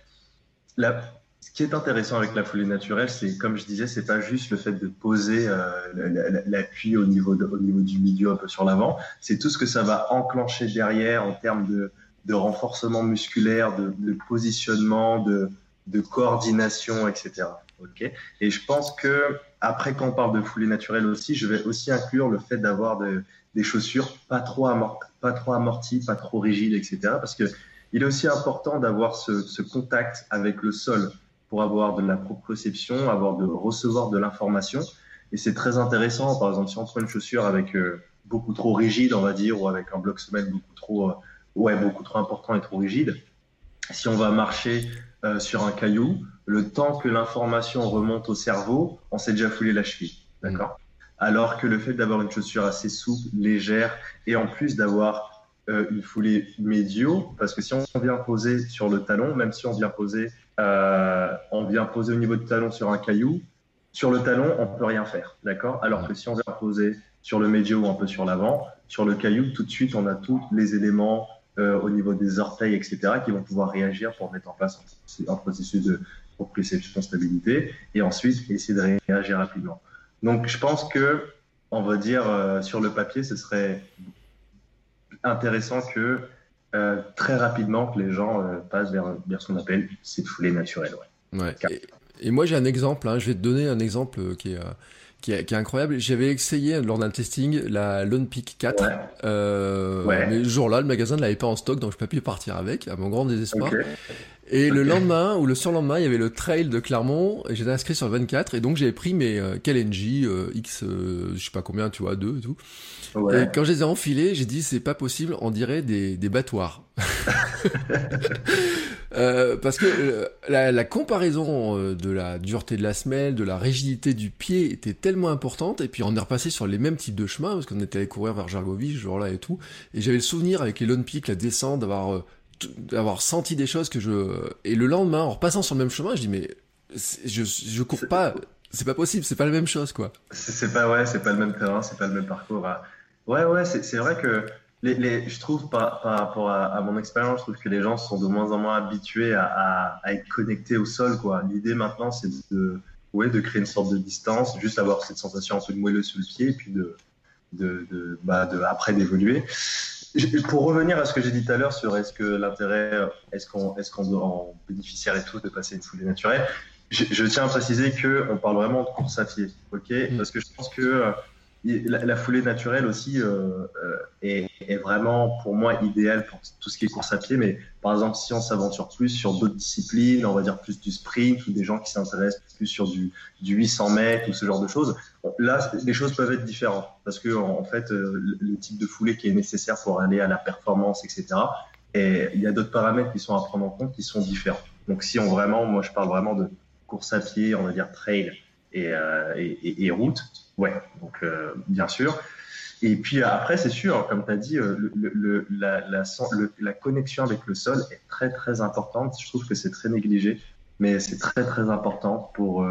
ce qui est intéressant avec la foulée naturelle, c'est, comme je disais, c'est pas juste le fait de poser l'appui au niveau du milieu un peu sur l'avant, c'est tout ce que ça va enclencher derrière en termes de renforcement musculaire, de positionnement, de coordination, etc. Okay. Et je pense que après, quand on parle de foulée naturelle aussi, je vais aussi inclure le fait d'avoir des chaussures pas trop amorties, pas trop rigides, etc. Parce que il est aussi important d'avoir ce contact avec le sol pour avoir de la proprioception, recevoir de l'information. Et c'est très intéressant, par exemple, si on prend une chaussure avec beaucoup trop rigide, on va dire, ou avec un bloc semelle beaucoup trop important et trop rigide, si on va marcher sur un caillou, le temps que l'information remonte au cerveau, on s'est déjà foulé la cheville. D'accord ? Alors que le fait d'avoir une chaussure assez souple, légère, et en plus d'avoir une foulée médio, parce que si on vient poser sur le talon, même si on vient poser au niveau du talon sur un caillou, sur le talon, on peut rien faire, d'accord ? Alors que si on vient poser sur le médio ou un peu sur l'avant, sur le caillou, tout de suite, on a tous les éléments au niveau des orteils, etc., qui vont pouvoir réagir pour mettre en place un processus de proprioception, stabilité, et ensuite essayer de réagir rapidement. Donc, je pense que, on va dire, sur le papier, ce serait intéressant que très rapidement que les gens passent vers ce qu'on appelle cette foulée naturelle. Et moi j'ai un exemple, je vais te donner un exemple qui qui est incroyable. J'avais essayé lors d'un testing la Lone Peak 4, mais ce jour-là, le magasin ne l'avait pas en stock, donc je n'ai pas pu partir avec, à mon grand désespoir. Okay. Et le lendemain, ou le surlendemain, il y avait le trail de Clermont, et j'étais inscrit sur le 24, et donc j'avais pris mes Kalenji X, je sais pas combien, tu vois, 2 et tout. Ouais. Et quand je les ai enfilés, j'ai dit, c'est pas possible, on dirait des battoirs. Parce que la comparaison de la dureté de la semelle, de la rigidité du pied était tellement importante, et puis on est repassé sur les mêmes types de chemins, parce qu'on était allé courir vers Jargovie ce jour-là et tout, et j'avais le souvenir avec les Lone Peak, la descente, d'avoir senti des choses et le lendemain, en repassant sur le même chemin, je dis, mais je cours pas, c'est pas possible, c'est pas la même chose, quoi. C'est pas le même terrain, c'est pas le même parcours. Ouais, c'est vrai que je trouve par rapport à mon expérience, je trouve que les gens sont de moins en moins habitués à être connectés au sol, quoi. L'idée maintenant, c'est de créer une sorte de distance, juste avoir cette sensation un peu de moelleux sous le pied, et puis après d'évoluer. Pour revenir à ce que j'ai dit tout à l'heure sur est-ce qu'on doit en bénéficier et tout de passer une foulée naturelle, je tiens à préciser qu'on parle vraiment de course à pied, ok ? Parce que je pense que la foulée naturelle aussi est vraiment pour moi idéale pour tout ce qui est course à pied, mais par exemple si on s'aventure plus sur d'autres disciplines, on va dire plus du sprint ou des gens qui s'intéressent plus sur du 800 mètres ou ce genre de choses, là les choses peuvent être différentes parce que en fait le type de foulée qui est nécessaire pour aller à la performance, etc. Et il y a d'autres paramètres qui sont à prendre en compte qui sont différents. Donc si moi je parle vraiment de course à pied, on va dire trail et route. Ouais, donc bien sûr. Et puis après, c'est sûr, comme tu as dit, la connexion avec le sol est très très importante. Je trouve que c'est très négligé, mais c'est très très important pour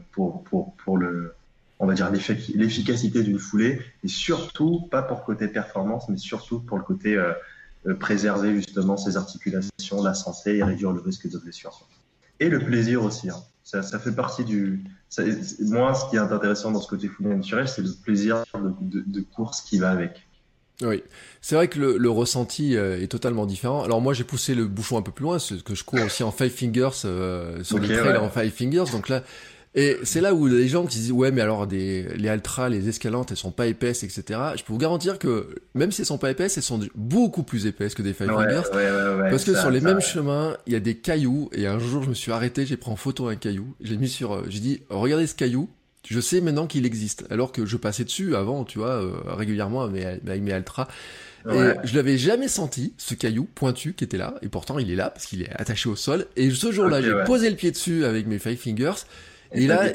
on va dire l'efficacité d'une foulée, et surtout pas pour le côté performance, mais surtout pour le côté préserver justement ses articulations, la santé et réduire le risque de blessure. Et le plaisir aussi. Hein. Ça fait partie moi, ce qui est intéressant dans ce côté foulée naturelle, c'est le plaisir de course qui va avec. Oui, c'est vrai que le ressenti est totalement différent. Alors moi, j'ai poussé le bouchon un peu plus loin, parce que je cours aussi en 5 fingers, sur des trails en 5 fingers. Donc là, et c'est là où les gens qui disent, ouais, mais alors les Altra, les escalantes, elles sont pas épaisses, etc. Je peux vous garantir que même si elles sont pas épaisses, elles sont beaucoup plus épaisses que des 5 fingers. Parce que sur les mêmes chemins, il y a des cailloux, et un jour, je me suis arrêté, j'ai pris en photo un caillou, j'ai dit, regardez ce caillou, je sais maintenant qu'il existe. Alors que je passais dessus avant, tu vois, régulièrement avec mes Altra. Et je l'avais jamais senti, ce caillou pointu qui était là, et pourtant il est là, parce qu'il est attaché au sol. Et ce jour-là, j'ai posé le pied dessus avec mes 5 fingers, et là,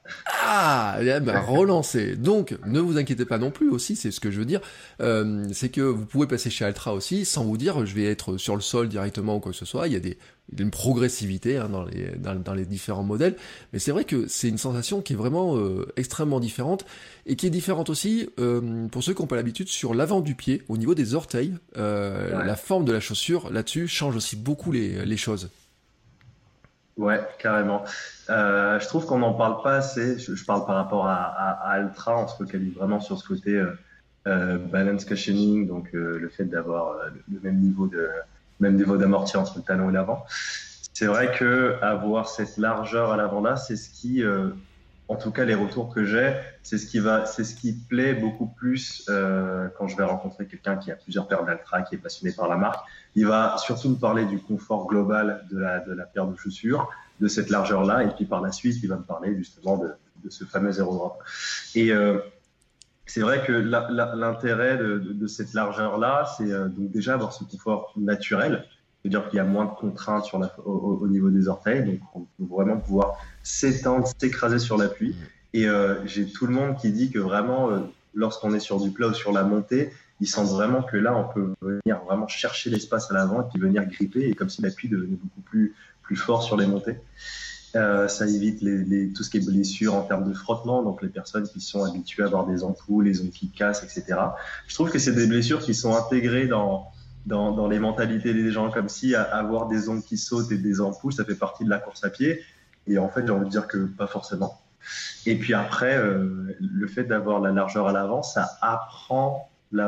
il m'a relancé. Donc, ne vous inquiétez pas non plus aussi, c'est ce que je veux dire. C'est que vous pouvez passer chez Altra aussi, sans vous dire, je vais être sur le sol directement ou quoi que ce soit. Il y a une progressivité dans les différents modèles. Mais c'est vrai que c'est une sensation qui est vraiment extrêmement différente. Et qui est différente aussi, pour ceux qui n'ont pas l'habitude, sur l'avant du pied, au niveau des orteils. La forme de la chaussure, là-dessus, change aussi beaucoup les choses. Ouais, carrément. Je trouve qu'on n'en parle pas assez. Je parle par rapport à Altra, on se focalise vraiment sur ce côté balance cushioning, donc le fait d'avoir le même niveau d'amorti entre le talon et l'avant. C'est vrai que avoir cette largeur à l'avant là, c'est ce qui, en tout cas les retours que j'ai, c'est ce qui plaît beaucoup plus quand je vais rencontrer quelqu'un qui a plusieurs paires d'Altra, qui est passionné par la marque. Il va surtout me parler du confort global de la paire de chaussures, de cette largeur-là, et puis par la suite, il va me parler justement de ce fameux zéro drop. Et c'est vrai que l'intérêt de cette largeur-là, c'est donc déjà avoir ce confort naturel, c'est-à-dire qu'il y a moins de contraintes au niveau des orteils, donc on peut vraiment pouvoir s'étendre, s'écraser sur l'appui. Et j'ai tout le monde qui dit que vraiment, lorsqu'on est sur du plat ou sur la montée, ils sentent vraiment que là, on peut venir vraiment chercher l'espace à l'avant et puis venir gripper, et comme si l'appui devenait beaucoup plus fort sur les montées. Ça évite tout ce qui est blessure en termes de frottement, donc les personnes qui sont habituées à avoir des ampoules, les ongles qui cassent, etc. Je trouve que c'est des blessures qui sont intégrées dans les mentalités des gens, comme si avoir des ongles qui sautent et des ampoules, ça fait partie de la course à pied. Et en fait, j'ai envie de dire que pas forcément. Et puis après, le fait d'avoir la largeur à l'avant, ça apprend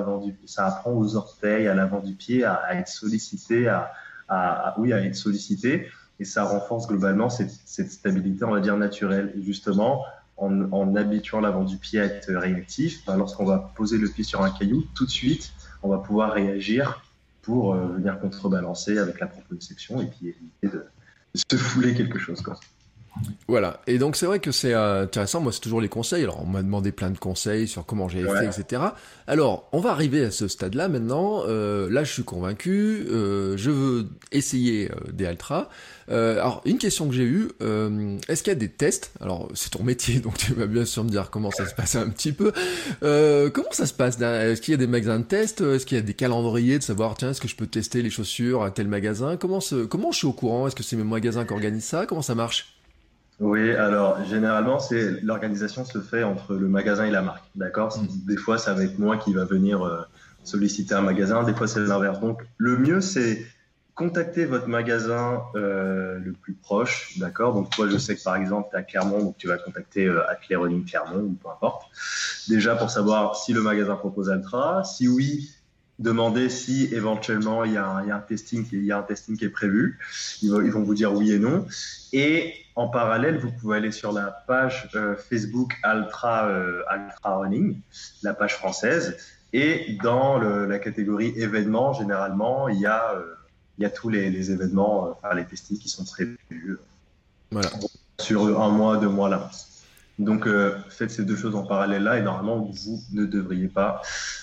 aux orteils, à l'avant du pied, à être sollicité, à être sollicité. Et ça renforce globalement cette stabilité, on va dire, naturelle. Et justement, en habituant l'avant du pied à être réactif, lorsqu'on va poser le pied sur un caillou, tout de suite, on va pouvoir réagir pour venir contrebalancer avec la proprioception et puis éviter de se fouler quelque chose, quoi. Voilà, et donc c'est vrai que c'est intéressant, moi c'est toujours les conseils, alors on m'a demandé plein de conseils sur comment j'ai fait, etc. Alors, on va arriver à ce stade-là maintenant, là je suis convaincu, je veux essayer des Altra. Alors, une question que j'ai eue, est-ce qu'il y a des tests? Alors, c'est ton métier, donc tu vas bien sûr me dire comment ça se passe un petit peu. Comment ça se passe? Est-ce qu'il y a des magasins de tests? Est-ce qu'il y a des calendriers de savoir, tiens, est-ce que je peux tester les chaussures à tel magasin? Comment je suis au courant? Est-ce que c'est mes magasins qui organisent ça? Comment ça marche? Oui, alors généralement, l'organisation se fait entre le magasin et la marque, d'accord? Des fois, ça va être moi qui va venir solliciter un magasin, des fois c'est l'inverse. Donc, le mieux, c'est contacter votre magasin le plus proche, d'accord? Donc, toi, je sais que par exemple, tu es à Clermont, donc tu vas contacter Athlé Running Clermont ou peu importe. Déjà pour savoir si le magasin propose Altra, si oui, demander si éventuellement il y a un testing qui est prévu. Ils vont vous dire oui et non. Et en parallèle, vous pouvez aller sur la page Facebook Altra Running, la page française. Et dans la catégorie événements, généralement, il y a tous les événements, les testings qui sont prévus voilà. Sur 1 mois, 2 mois à l'avance. Donc, faites ces deux choses en parallèle là et normalement, vous ne devriez pas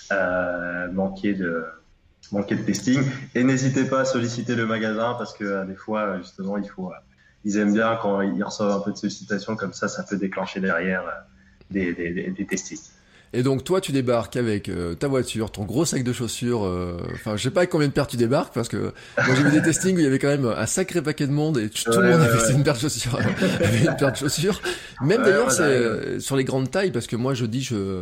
manquer de testing. Et n'hésitez pas à solliciter le magasin parce que des fois, justement, ils aiment bien quand ils reçoivent un peu de sollicitations comme ça peut déclencher derrière des testings. Et donc toi tu débarques avec ta voiture, ton gros sac de chaussures, enfin je sais pas avec combien de paires tu débarques parce que moi j'ai vu des testings où il y avait quand même un sacré paquet de monde et tout le monde avait une paire de chaussures, avait une paire de chaussures. Même d'ailleurs c'est sur les grandes tailles parce que moi j'ai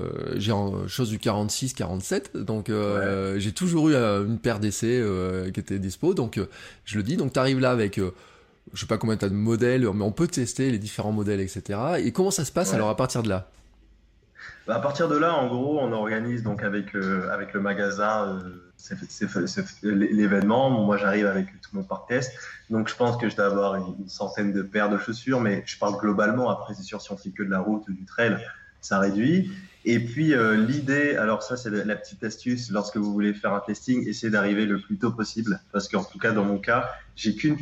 en chose du 46, 47 donc j'ai toujours eu une paire d'essais qui était dispo donc je le dis donc t'arrives là avec je sais pas combien t'as de modèles mais on peut tester les différents modèles etc. Et comment ça se passe alors à partir de là? À partir de là, en gros, on organise donc avec le magasin l'événement. Moi, j'arrive avec tout mon parc test. Donc, je pense que je dois avoir une centaine de paires de chaussures, mais je parle globalement. Après, c'est sûr, si on fait que de la route ou du trail, ça réduit. Et puis, l'idée, alors ça, c'est la petite astuce. Lorsque vous voulez faire un testing, essayez d'arriver le plus tôt possible. Parce qu'en tout cas, dans mon cas, j'ai qu'un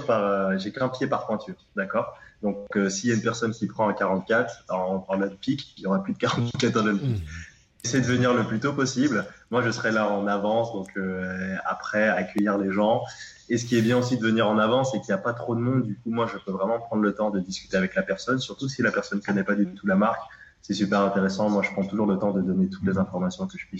pied par pointure. D'accord? Donc, s'il y a une personne qui prend un 44 en mode pic, il n'y aura plus de 44 en mode pic. Essayez de venir le plus tôt possible. Moi, je serai là en avance, donc après, accueillir les gens. Et ce qui est bien aussi de venir en avance, c'est qu'il n'y a pas trop de monde. Du coup, moi, je peux vraiment prendre le temps de discuter avec la personne, surtout si la personne ne connaît pas du tout la marque. C'est super intéressant. Moi, je prends toujours le temps de donner toutes les informations que je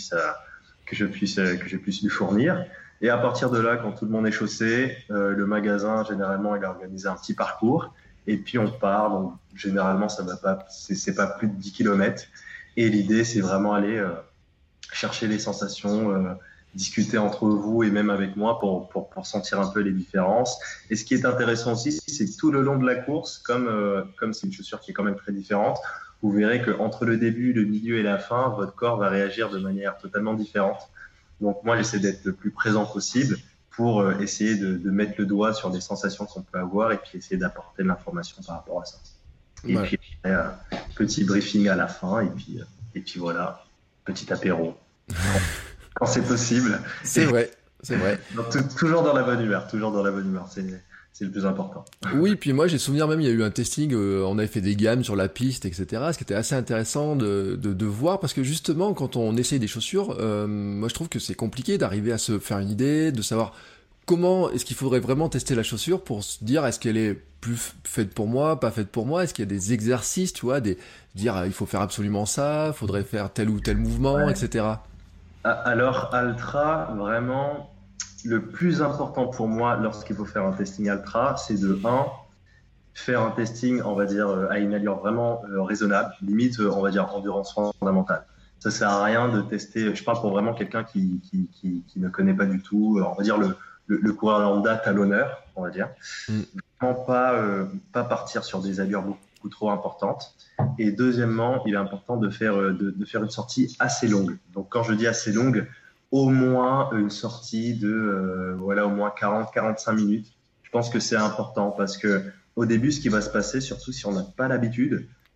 puisse lui fournir. Et à partir de là, quand tout le monde est chaussé, le magasin, généralement, il a organisé un petit parcours. Et puis on part, donc généralement c'est pas plus de 10 km. Et l'idée c'est vraiment aller chercher les sensations, discuter entre vous et même avec moi pour sentir un peu les différences. Et ce qui est intéressant aussi, c'est que tout le long de la course, comme c'est une chaussure qui est quand même très différente, vous verrez qu'entre le début, le milieu et la fin, votre corps va réagir de manière totalement différente. Donc moi j'essaie d'être le plus présent possible pour essayer de mettre le doigt sur des sensations qu'on peut avoir et puis essayer d'apporter de l'information par rapport à ça. Et puis, petit briefing à la fin et puis voilà, petit apéro. Quand c'est possible. C'est vrai. Donc, toujours dans la bonne humeur, c'est le plus important. Oui, puis moi j'ai souvenir même, il y a eu un testing, on avait fait des gammes sur la piste, etc. Ce qui était assez intéressant de voir, parce que justement, quand on essaye des chaussures, moi je trouve que c'est compliqué d'arriver à se faire une idée, de savoir comment est-ce qu'il faudrait vraiment tester la chaussure pour se dire est-ce qu'elle est plus faite pour moi, pas faite pour moi, est-ce qu'il y a des exercices, tu vois, dire il faut faire absolument ça, faudrait faire tel ou tel mouvement, etc. Alors, Altra, vraiment, le plus important pour moi lorsqu'il faut faire un testing Altra, c'est de faire un testing, on va dire, à une allure vraiment raisonnable, limite, on va dire, endurance fondamentale. Ça sert à rien de tester, je parle pour vraiment quelqu'un qui ne connaît pas du tout, on va dire le coureur lambda talonneur, on va dire. Vraiment pas partir sur des allures beaucoup trop importantes. Et deuxièmement, il est important de faire une sortie assez longue. Donc quand je dis assez longue, au moins une sortie de au moins 40-45 minutes. Je pense que c'est important parce que au début, ce qui va se passer, surtout si on n'a pas l'habitude,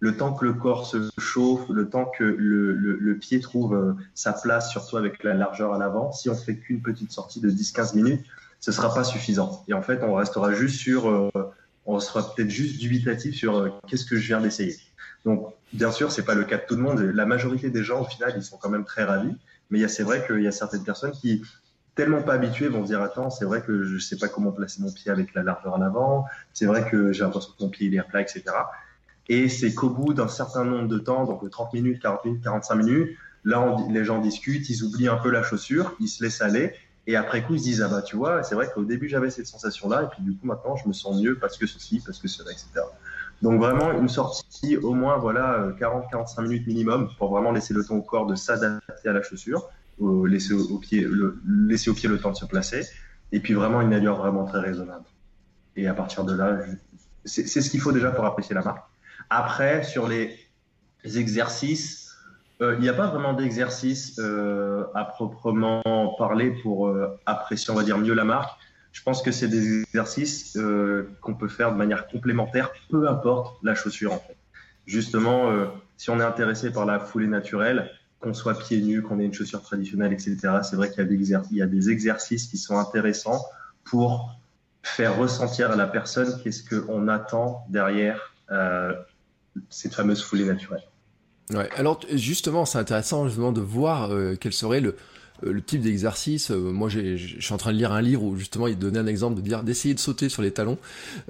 le temps que le corps se chauffe, le temps que le pied trouve sa place, surtout avec la largeur à l'avant, si on fait qu'une petite sortie de 10-15 minutes, ce sera pas suffisant. Et en fait, on restera juste on sera peut-être juste dubitatif sur qu'est-ce que je viens d'essayer. Donc, bien sûr, c'est pas le cas de tout le monde. La majorité des gens, au final, ils sont quand même très ravis. Mais c'est vrai qu'il y a certaines personnes qui, tellement pas habituées, vont se dire attends, c'est vrai que je sais pas comment placer mon pied avec la largeur à l'avant. C'est vrai que j'ai l'impression que mon pied il est plat, etc. Et c'est qu'au bout d'un certain nombre de temps, donc 30 minutes, 40 minutes, 45 minutes, là, les gens discutent, ils oublient un peu la chaussure, ils se laissent aller. Et après coup, ils se disent, ah bah, tu vois, c'est vrai qu'au début, j'avais cette sensation-là. Et puis, du coup, maintenant, je me sens mieux parce que ceci, parce que cela, etc. Donc, vraiment, une sortie, au moins, voilà, 40-45 minutes minimum pour vraiment laisser le temps au corps de s'adapter à la chaussure, laisser au pied le temps de se placer. Et puis, vraiment, une allure vraiment très raisonnable. Et à partir de là, c'est ce qu'il faut déjà pour apprécier la marque. Après, sur les exercices, il n'y a pas vraiment d'exercice à proprement parler pour apprécier, on va dire, mieux la marque. Je pense que c'est des exercices qu'on peut faire de manière complémentaire, peu importe la chaussure en fait. Justement, si on est intéressé par la foulée naturelle, qu'on soit pieds nus, qu'on ait une chaussure traditionnelle, etc., c'est vrai qu'il y a des exercices qui sont intéressants pour faire ressentir à la personne qu'est-ce qu'on attend derrière cette fameuse foulée naturelle. Ouais, alors justement, c'est intéressant justement de voir quel serait le type d'exercice. Moi, je suis en train de lire un livre où justement il donnait un exemple d'essayer de sauter sur les talons.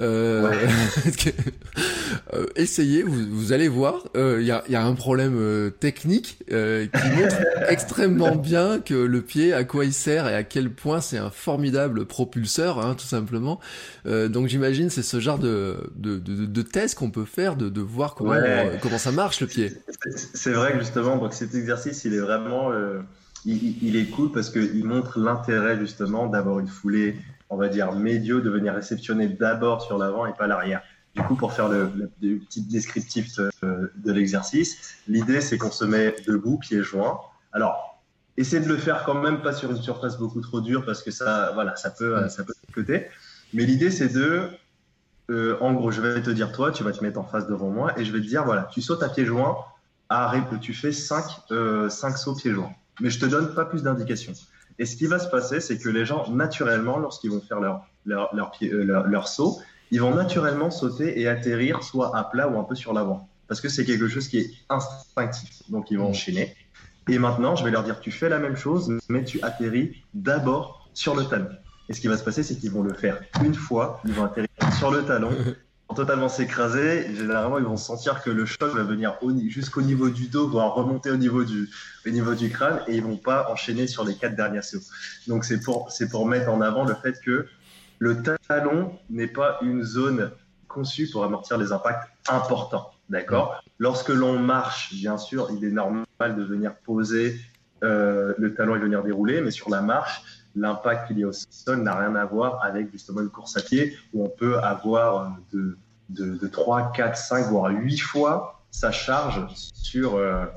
Essayez, vous allez voir, il y a un problème technique qui montre extrêmement bien que le pied, à quoi il sert et à quel point c'est un formidable propulseur, hein, tout simplement. Donc j'imagine c'est ce genre de test qu'on peut faire, de voir comment ça marche le pied. C'est vrai que justement, donc cet exercice, il est vraiment il est cool parce qu'il montre l'intérêt justement d'avoir une foulée, on va dire, médio, de venir réceptionner d'abord sur l'avant et pas l'arrière. Du coup, pour faire le petit descriptif de l'exercice, l'idée, c'est qu'on se met debout, pieds joints. Alors, essayez de le faire quand même pas sur une surface beaucoup trop dure parce que ça peut côté. Mais l'idée, c'est en gros, je vais te dire, toi, tu vas te mettre en face devant moi et je vais te dire, voilà, tu sautes à pieds joints, tu fais 5 sauts pieds joints. Mais je te donne pas plus d'indications. Et ce qui va se passer, c'est que les gens, naturellement, lorsqu'ils vont faire leur saut, ils vont naturellement sauter et atterrir soit à plat ou un peu sur l'avant. Parce que c'est quelque chose qui est instinctif. Donc, ils vont enchaîner. Et maintenant, je vais leur dire, tu fais la même chose, mais tu atterris d'abord sur le talon. Et ce qui va se passer, c'est qu'ils vont le faire une fois, ils vont atterrir sur le talon, totalement s'écraser. Généralement, ils vont sentir que le choc va venir jusqu'au niveau du dos, voire remonter au niveau du crâne, et ils vont pas enchaîner sur les 4 derniers sauts. Donc, c'est pour mettre en avant le fait que le talon n'est pas une zone conçue pour amortir les impacts importants. D'accord ? Lorsque l'on marche, bien sûr, il est normal de venir poser le talon et venir dérouler, mais sur la marche, l'impact qu'il y a au sol n'a rien à voir avec justement une course à pied où on peut avoir de 3, 4, 5, voire 8 fois sa charge sur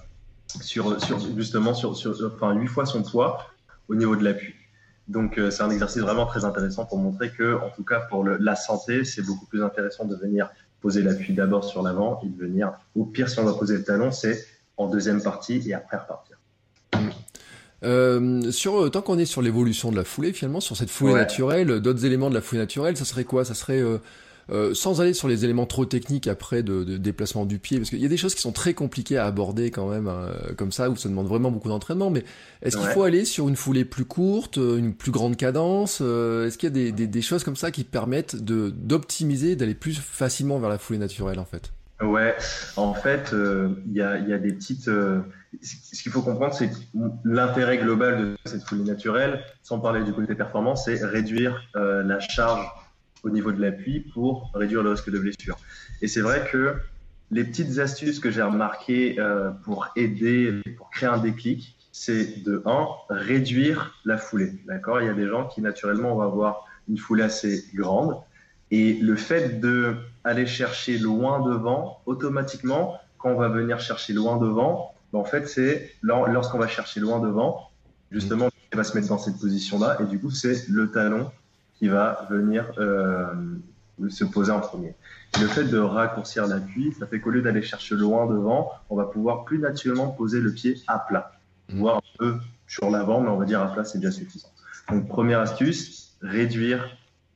8 fois son poids au niveau de l'appui. Donc, c'est un exercice vraiment très intéressant pour montrer que, en tout cas, pour la santé, c'est beaucoup plus intéressant de venir poser l'appui d'abord sur l'avant et de venir, au pire, si on doit poser le talon, c'est en deuxième partie et après repartir. Tant qu'on est sur l'évolution de la foulée, finalement, sur cette foulée naturelle, d'autres éléments de la foulée naturelle, ça serait quoi ? Ça serait, sans aller sur les éléments trop techniques après de déplacement du pied, parce qu'il y a des choses qui sont très compliquées à aborder quand même, comme ça, où ça demande vraiment beaucoup d'entraînement, mais est-ce qu'il faut aller sur une foulée plus courte, une plus grande cadence ? Est-ce qu'il y a des choses comme ça qui permettent d'optimiser, d'aller plus facilement vers la foulée naturelle, en fait ? Ouais, en fait, il y a des petites... ce qu'il faut comprendre, c'est que l'intérêt global de cette foulée naturelle, sans parler du côté performance, c'est réduire la charge au niveau de l'appui pour réduire le risque de blessure. Et c'est vrai que les petites astuces que j'ai remarquées pour aider, pour créer un déclic, c'est de 1, réduire la foulée. D'accord ? Il y a des gens qui naturellement vont avoir une foulée assez grande. Et le fait d'aller chercher loin devant, automatiquement, quand on va venir chercher loin devant, en fait, c'est lorsqu'on va chercher loin devant, justement, il va se mettre dans cette position-là. Et du coup, c'est le talon qui va venir se poser en premier. Et le fait de raccourcir l'appui, ça fait qu'au lieu d'aller chercher loin devant, on va pouvoir plus naturellement poser le pied à plat, voire un peu sur l'avant, mais on va dire à plat, c'est déjà suffisant. Donc, première astuce, réduire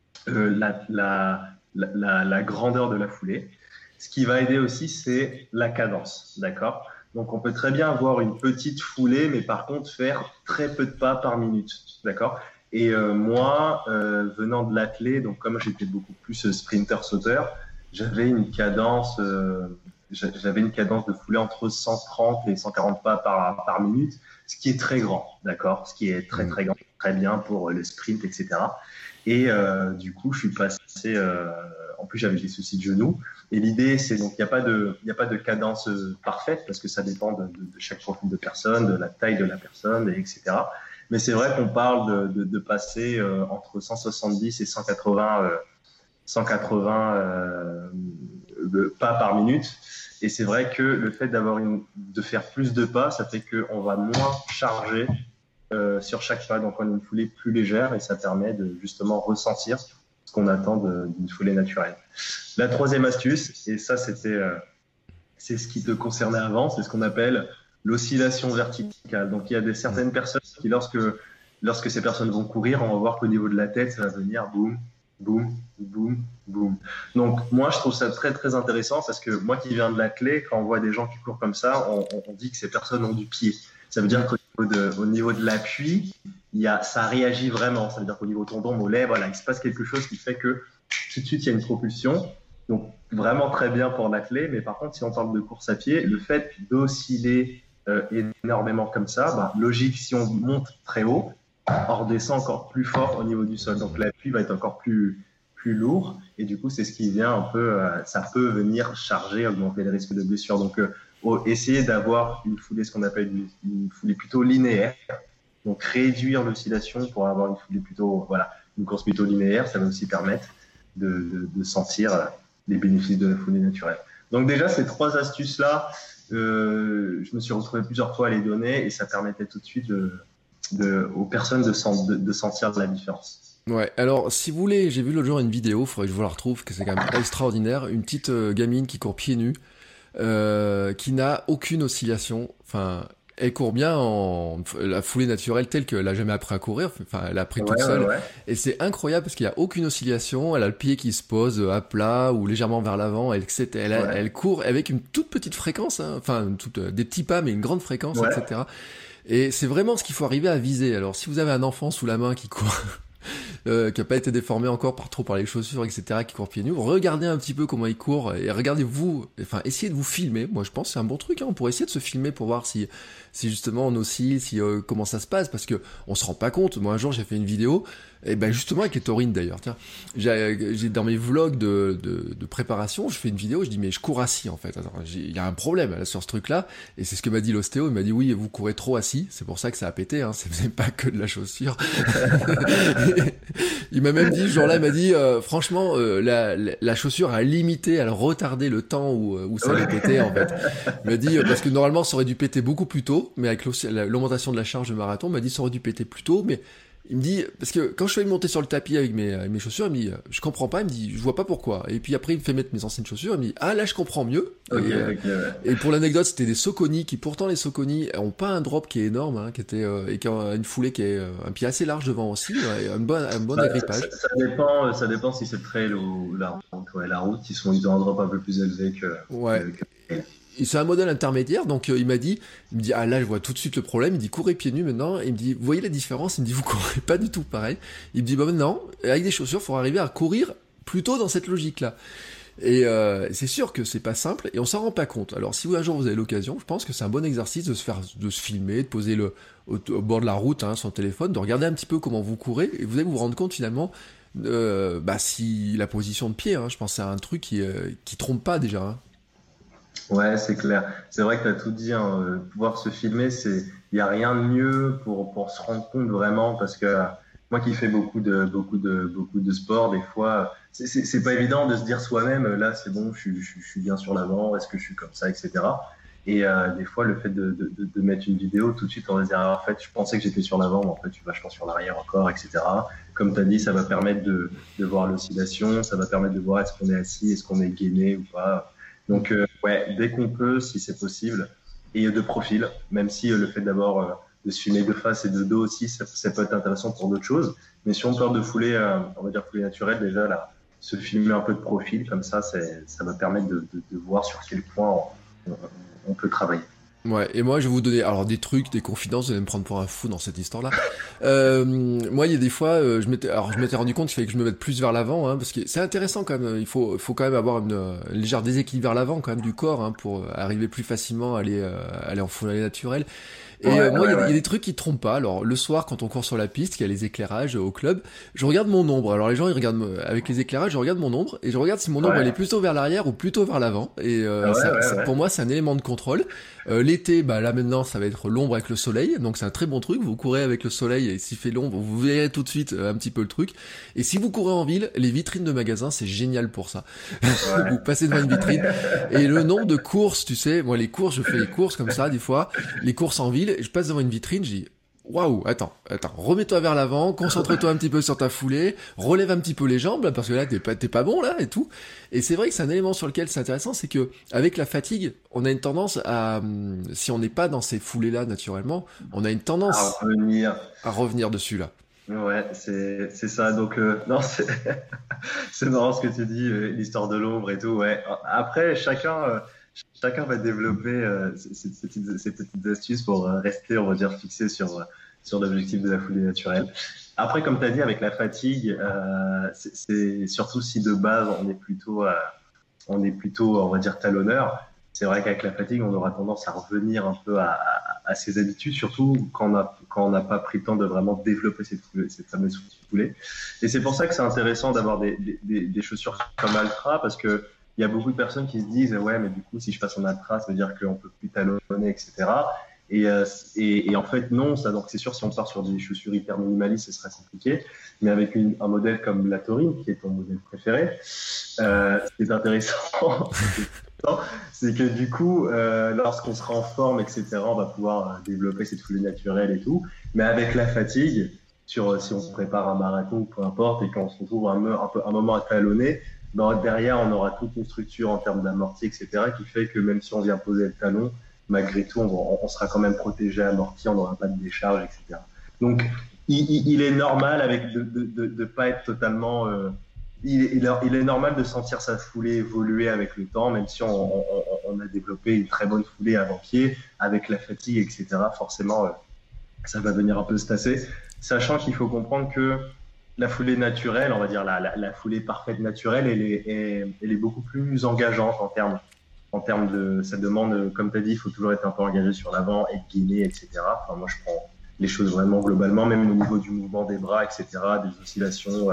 la grandeur de la foulée. Ce qui va aider aussi, c'est la cadence, d'accord ? Donc, on peut très bien avoir une petite foulée, mais par contre, faire très peu de pas par minute, d'accord ? Et moi, venant de l'athlé, donc comme j'étais beaucoup plus sprinter-sauteur, j'avais une cadence de foulée entre 130 et 140 pas par minute, ce qui est très grand, d'accord ? Ce qui est très, très grand, très bien pour le sprint, etc. Et du coup, je suis passé... en plus, j'avais des soucis de genoux. Et l'idée, c'est donc il n'y a pas de cadence parfaite parce que ça dépend de chaque profil de personne, de la taille de la personne, etc. Mais c'est vrai qu'on parle de passer entre 170 et 180 pas par minute. Et c'est vrai que le fait de faire plus de pas, ça fait qu'on va moins charger sur chaque pas. Donc, on a une foulée plus légère et ça permet de justement ressentir ce qu'on attend d'une foulée naturelle. La troisième astuce, et ça c'est ce qui te concernait avant, c'est ce qu'on appelle l'oscillation verticale. Donc il y a certaines personnes qui, lorsque ces personnes vont courir, on va voir qu'au niveau de la tête, ça va venir boum, boum, boum, boum. Donc moi je trouve ça très très intéressant parce que moi qui viens de l'athlé, quand on voit des gens qui courent comme ça, on dit que ces personnes ont du pied. Ça veut dire qu'au niveau de l'appui, ça réagit vraiment. Ça veut dire qu'au niveau tendon, mollet, voilà, il se passe quelque chose qui fait que tout de suite, il y a une propulsion. Donc, vraiment très bien pour l'athlé. Mais par contre, si on parle de course à pied, le fait d'osciller énormément comme ça, logique, si on monte très haut, on redescend encore plus fort au niveau du sol. Donc, l'appui va être encore plus lourd. Et du coup, c'est ce qui vient un peu, ça peut venir charger, augmenter les risques de blessure. Donc, essayer d'avoir une foulée, ce qu'on appelle une foulée plutôt linéaire. Donc, réduire l'oscillation pour avoir une foulée plutôt, une course plutôt linéaire, ça va aussi permettre de sentir les bénéfices de la foulée naturelle. Donc, déjà, ces trois astuces-là, je me suis retrouvé plusieurs fois à les donner et ça permettait tout de suite aux personnes de sentir la différence. Ouais, alors si vous voulez, j'ai vu l'autre jour une vidéo, il faudrait que je vous la retrouve, que c'est quand même extraordinaire, une petite gamine qui court pieds nus, qui n'a aucune oscillation, enfin elle court bien en la foulée naturelle telle qu'elle a jamais appris à courir, enfin elle a appris toute seule, et c'est incroyable parce qu'il y a aucune oscillation, elle a le pied qui se pose à plat ou légèrement vers l'avant, elle court avec une toute petite fréquence, hein, enfin des petits pas mais une grande fréquence, etc. Et c'est vraiment ce qu'il faut arriver à viser. Alors si vous avez un enfant sous la main qui court qui a pas été déformé encore par les chaussures, etc., qui court pieds nus, regardez un petit peu comment il court et essayez de vous filmer. Moi je pense que c'est un bon truc, hein. On pourrait essayer de se filmer pour voir si justement on oscille, comment ça se passe, parce que on se rend pas compte. Moi un jour j'ai fait une vidéo, et ben justement avec les taurines d'ailleurs, tiens, j'ai dans mes vlogs de préparation, je fais une vidéo, je dis mais je cours assis en fait. Il y a un problème là, sur ce truc là, et c'est ce que m'a dit l'ostéo. Il m'a dit oui, vous courez trop assis, c'est pour ça que ça a pété, hein. C'est pas que de la chaussure. Il m'a même dit, ce jour-là, il m'a dit, franchement, la chaussure a limité, elle a retardé le temps où ça allait péter, en fait. Il m'a dit, parce que normalement, ça aurait dû péter beaucoup plus tôt, mais avec l'augmentation de la charge de marathon, il m'a dit, ça aurait dû péter plus tôt, mais il me dit, parce que quand je suis allé monter sur le tapis avec mes chaussures, il me dit, je comprends pas, il me dit, je vois pas pourquoi. Et puis après, il me fait mettre mes anciennes chaussures, il me dit, ah là, je comprends mieux. Et pour l'anecdote, c'était des Saucony qui, pourtant, les Saucony ont pas un drop qui est énorme, hein, et qui a une foulée qui est un pied assez large devant aussi, et un bon agrippage. Ça dépend si c'est le trail ou la route. Ouais, la route, ils ont un drop un peu plus élevé que. Et c'est un modèle intermédiaire, donc il me dit, ah là je vois tout de suite le problème, il me dit courez pieds nus maintenant, et il me dit, vous voyez la différence, il me dit vous courez pas du tout pareil, il me dit maintenant, avec des chaussures, il faut arriver à courir plutôt dans cette logique-là. Et c'est sûr que c'est pas simple, et on s'en rend pas compte. Alors si un jour vous avez l'occasion, je pense que c'est un bon exercice de se filmer, de poser au bord de la route, hein, son téléphone, de regarder un petit peu comment vous courez, et vous allez vous rendre compte finalement, si la position de pied, hein, je pense que c'est un truc qui trompe pas déjà, hein. Ouais, c'est clair. C'est vrai que tu as tout dit, hein. Pouvoir se filmer, il n'y a rien de mieux pour se rendre compte vraiment, parce que moi qui fais beaucoup de sport, des fois, c'est pas évident de se dire soi-même, là c'est bon, je suis bien sur l'avant, est-ce que je suis comme ça, etc. Et des fois, le fait de mettre une vidéo, tout de suite, on va dire, en fait, je pensais que j'étais sur l'avant, mais en fait, je suis vachement sur l'arrière encore, etc. Comme tu as dit, ça va permettre de voir l'oscillation, ça va permettre de voir est-ce qu'on est assis, est-ce qu'on est gainé ou pas. Donc, ouais, dès qu'on peut, si c'est possible, et de profil, même si le fait d'abord de se filmer de face et de dos aussi, ça peut être intéressant pour d'autres choses. Mais si on parle de foulée, on va dire foulée naturelle, déjà, là, se filmer un peu de profil, comme ça va permettre de voir sur quel point on peut travailler. Ouais, et moi je vais vous donner alors des trucs, des confidences, vous allez me prendre pour un fou dans cette histoire-là. Moi il y a des fois, je m'étais rendu compte qu'il fallait que je me mette plus vers l'avant, hein, parce que c'est intéressant quand même, il faut quand même avoir une légère déséquilibre vers l'avant quand même du corps, hein, pour arriver plus facilement à aller en foulée naturelle. Et moi, il y a des trucs qui trompent pas. Alors, le soir, quand on court sur la piste, qu'il y a les éclairages au club, je regarde mon ombre. Alors, les gens, ils regardent avec les éclairages, je regarde mon ombre et je regarde si mon ombre elle est plutôt vers l'arrière ou plutôt vers l'avant. Et pour moi, c'est un élément de contrôle. L'été, bah là maintenant, ça va être l'ombre avec le soleil, donc c'est un très bon truc. Vous courez avec le soleil et s'il fait l'ombre, vous verrez tout de suite un petit peu le truc. Et si vous courez en ville, les vitrines de magasins, c'est génial pour ça. Vous passez devant une vitrine et le nombre de courses, tu sais, moi les courses, je fais les courses comme ça des fois, les courses en ville, je passe devant une vitrine, je dis waouh, attends, remets-toi vers l'avant, concentre-toi un petit peu sur ta foulée, relève un petit peu les jambes, là, parce que là, t'es pas bon, là, et tout. Et c'est vrai que c'est un élément sur lequel c'est intéressant, c'est que, avec la fatigue, on a une tendance à, si on n'est pas dans ces foulées-là, naturellement, on a une tendance à revenir dessus, là. Ouais, c'est ça. Donc, non, c'est marrant ce que tu dis, l'histoire de l'ombre et tout, ouais. Après, chacun va développer ces petites astuces pour rester, on va dire, fixé sur l'objectif de la foulée naturelle. Après, comme tu as dit, avec la fatigue, c'est surtout si de base on est plutôt, on va dire, talonneur. C'est vrai qu'avec la fatigue, on aura tendance à revenir un peu à ses habitudes, surtout quand on n'a pas pris le temps de vraiment développer cette fameuse foulée. Et c'est pour ça que c'est intéressant d'avoir des chaussures comme Altra, parce que il y a beaucoup de personnes qui se disent ouais, mais du coup si je passe en Altra, ça veut dire qu'on peut plus talonner, etc. Et en fait non, ça, donc c'est sûr, si on part sur des chaussures hyper minimalistes, ce sera compliqué. Mais avec un modèle comme la Taurine, qui est ton modèle préféré, ce qui est intéressant, c'est que du coup, lorsqu'on sera en forme, etc., on va pouvoir développer cette foulée naturelle et tout. Mais avec la fatigue, si on se prépare un marathon, peu importe, et qu'on se retrouve un moment à talonner, derrière, on aura toute une structure en termes d'amorti, etc., qui fait que même si on vient poser le talon, malgré tout, on sera quand même protégé, amorti, on n'aura pas de décharge, etc. Donc, il est normal de pas être totalement... il est normal de sentir sa foulée évoluer avec le temps, même si on a développé une très bonne foulée avant-pied, avec la fatigue, etc. Forcément, ça va venir un peu se tasser. Sachant qu'il faut comprendre que la foulée naturelle, on va dire la foulée parfaite naturelle, elle est beaucoup plus engageante en termes de, ça demande, comme tu as dit, il faut toujours être un peu engagé sur l'avant, être gainé, etc. Enfin, moi, je prends les choses vraiment globalement, même au niveau du mouvement des bras, etc., des oscillations,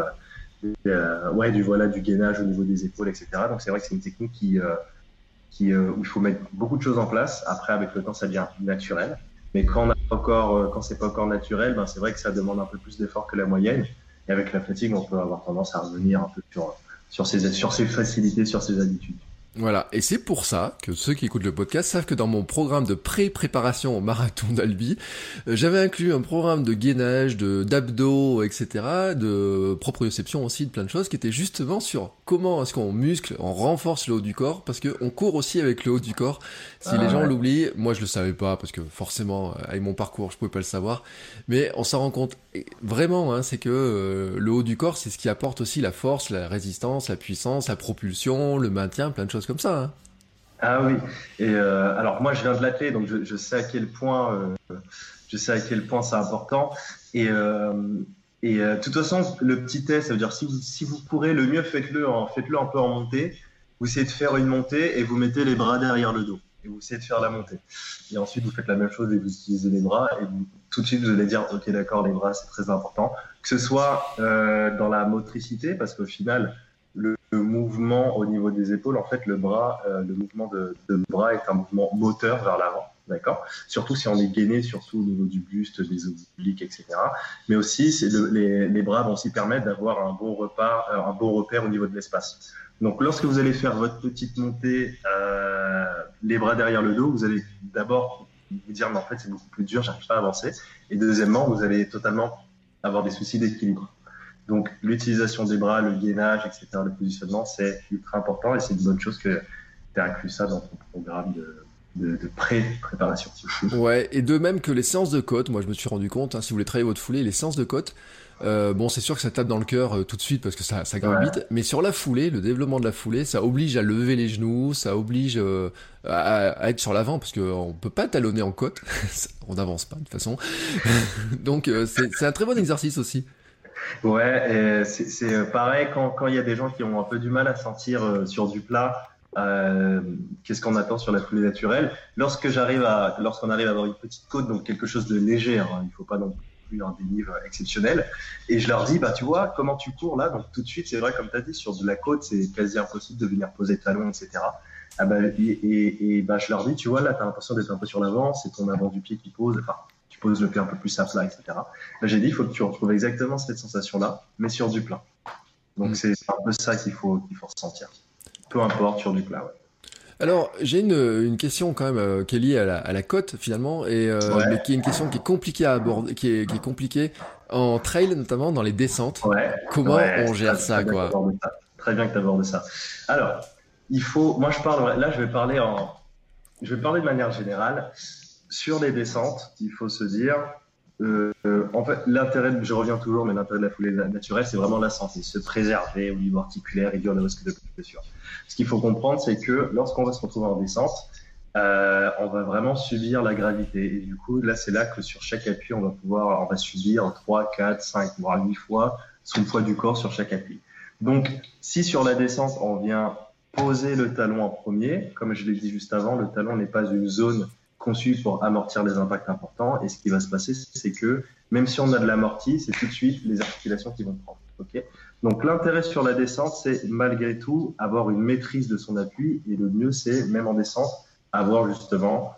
du gainage au niveau des épaules, etc. Donc, c'est vrai que c'est une technique où il faut mettre beaucoup de choses en place. Après, avec le temps, ça devient naturel. Mais quand c'est pas encore naturel, ben, c'est vrai que ça demande un peu plus d'effort que la moyenne. Et avec la fatigue, on peut avoir tendance à revenir un peu sur ses facilités, sur ses habitudes. Voilà, et c'est pour ça que ceux qui écoutent le podcast savent que dans mon programme de pré-préparation au marathon d'Albi, j'avais inclus un programme de gainage, d'abdos, etc., de proprioception aussi, de plein de choses, qui étaient justement sur comment est-ce qu'on muscle, on renforce le haut du corps, parce que on court aussi avec le haut du corps. Si les gens l'oublient, moi je le savais pas, parce que forcément, avec mon parcours, je pouvais pas le savoir, mais on s'en rend compte vraiment, hein, c'est que le haut du corps, c'est ce qui apporte aussi la force, la résistance, la puissance, la propulsion, le maintien, plein de choses comme ça, hein. Ah oui. Et alors moi je viens de l'athlète, donc je sais à quel point c'est important. Et de toute façon, le petit test, ça veut dire si vous courez, le mieux faites-le un peu en montée. Vous essayez de faire une montée et vous mettez les bras derrière le dos et vous essayez de faire la montée. Et ensuite vous faites la même chose et vous utilisez les bras et tout de suite vous allez dire ok, d'accord, les bras c'est très important. Que ce soit dans la motricité, parce qu'au final le mouvement au niveau des épaules, en fait, le mouvement de bras est un mouvement moteur vers l'avant. d'accord? Surtout si on est gainé, surtout au niveau du buste, des obliques, etc. Mais aussi, les bras vont aussi permettre d'avoir un bon repère au niveau de l'espace. Donc, lorsque vous allez faire votre petite montée, les bras derrière le dos, vous allez d'abord vous dire, mais en fait, c'est beaucoup plus dur, j'arrive pas à avancer. Et deuxièmement, vous allez totalement avoir des soucis d'équilibre. Donc, l'utilisation des bras, le gainage, etc., le positionnement, c'est ultra important et c'est une bonne chose que tu as inclus ça dans ton programme de préparation. Ouais, et de même que les séances de côte, moi je me suis rendu compte, si vous voulez travailler votre foulée, les séances de côte, bon, c'est sûr que ça tape dans le cœur tout de suite parce que ça grimpe vite, mais sur la foulée, le développement de la foulée, ça oblige à lever les genoux, ça oblige à être sur l'avant parce qu'on peut pas talonner en côte, on n'avance pas de toute façon. Donc c'est un très bon exercice aussi. Ouais, et c'est pareil quand il y a des gens qui ont un peu du mal à sentir sur du plat. Qu'est-ce qu'on attend sur la foulée naturelle? Lorsqu'on arrive à avoir une petite côte, donc quelque chose de léger, hein, il ne faut pas non plus un dénive exceptionnel. Et je leur dis, bah tu vois, comment tu cours là? Donc tout de suite, c'est vrai, comme tu as dit, sur de la côte, c'est quasi impossible de venir poser talon, etc. Ah bah, bah, je leur dis, tu vois, là, tu as l'impression d'être un peu sur l'avant, c'est ton avant du pied qui pose, enfin, tu poses le pied un peu plus à plat, etc. Là, j'ai dit, il faut que tu retrouves exactement cette sensation-là, mais sur du plat. Donc c'est un peu ça qu'il faut ressentir. Peu importe, sur du plat, ouais. Alors, j'ai une question quand même qui est liée à la côte finalement, et mais qui est une question qui est compliquée à aborder, qui est compliquée en trail, notamment dans les descentes. Ouais. Comment on gère ça, quoi? Très bien que tu abordes ça. Alors, moi je vais parler de manière générale. Sur les descentes, il faut se dire, en fait, je reviens toujours, mais l'intérêt de la foulée naturelle, c'est vraiment la santé, se préserver au niveau articulaire, réduire le risque de blessure. Ce qu'il faut comprendre, c'est que lorsqu'on va se retrouver en descente, on va vraiment subir la gravité. Et du coup, là, c'est là que sur chaque appui, on va subir 3, 4, 5, voire 8 fois son poids du corps sur chaque appui. Donc, si sur la descente, on vient poser le talon en premier, comme je l'ai dit juste avant, le talon n'est pas une zone conçue pour amortir les impacts importants. Et ce qui va se passer, c'est que même si on a de l'amorti, c'est tout de suite les articulations qui vont prendre. Okay. Donc l'intérêt sur la descente, c'est malgré tout avoir une maîtrise de son appui. Et le mieux, c'est même en descente, avoir justement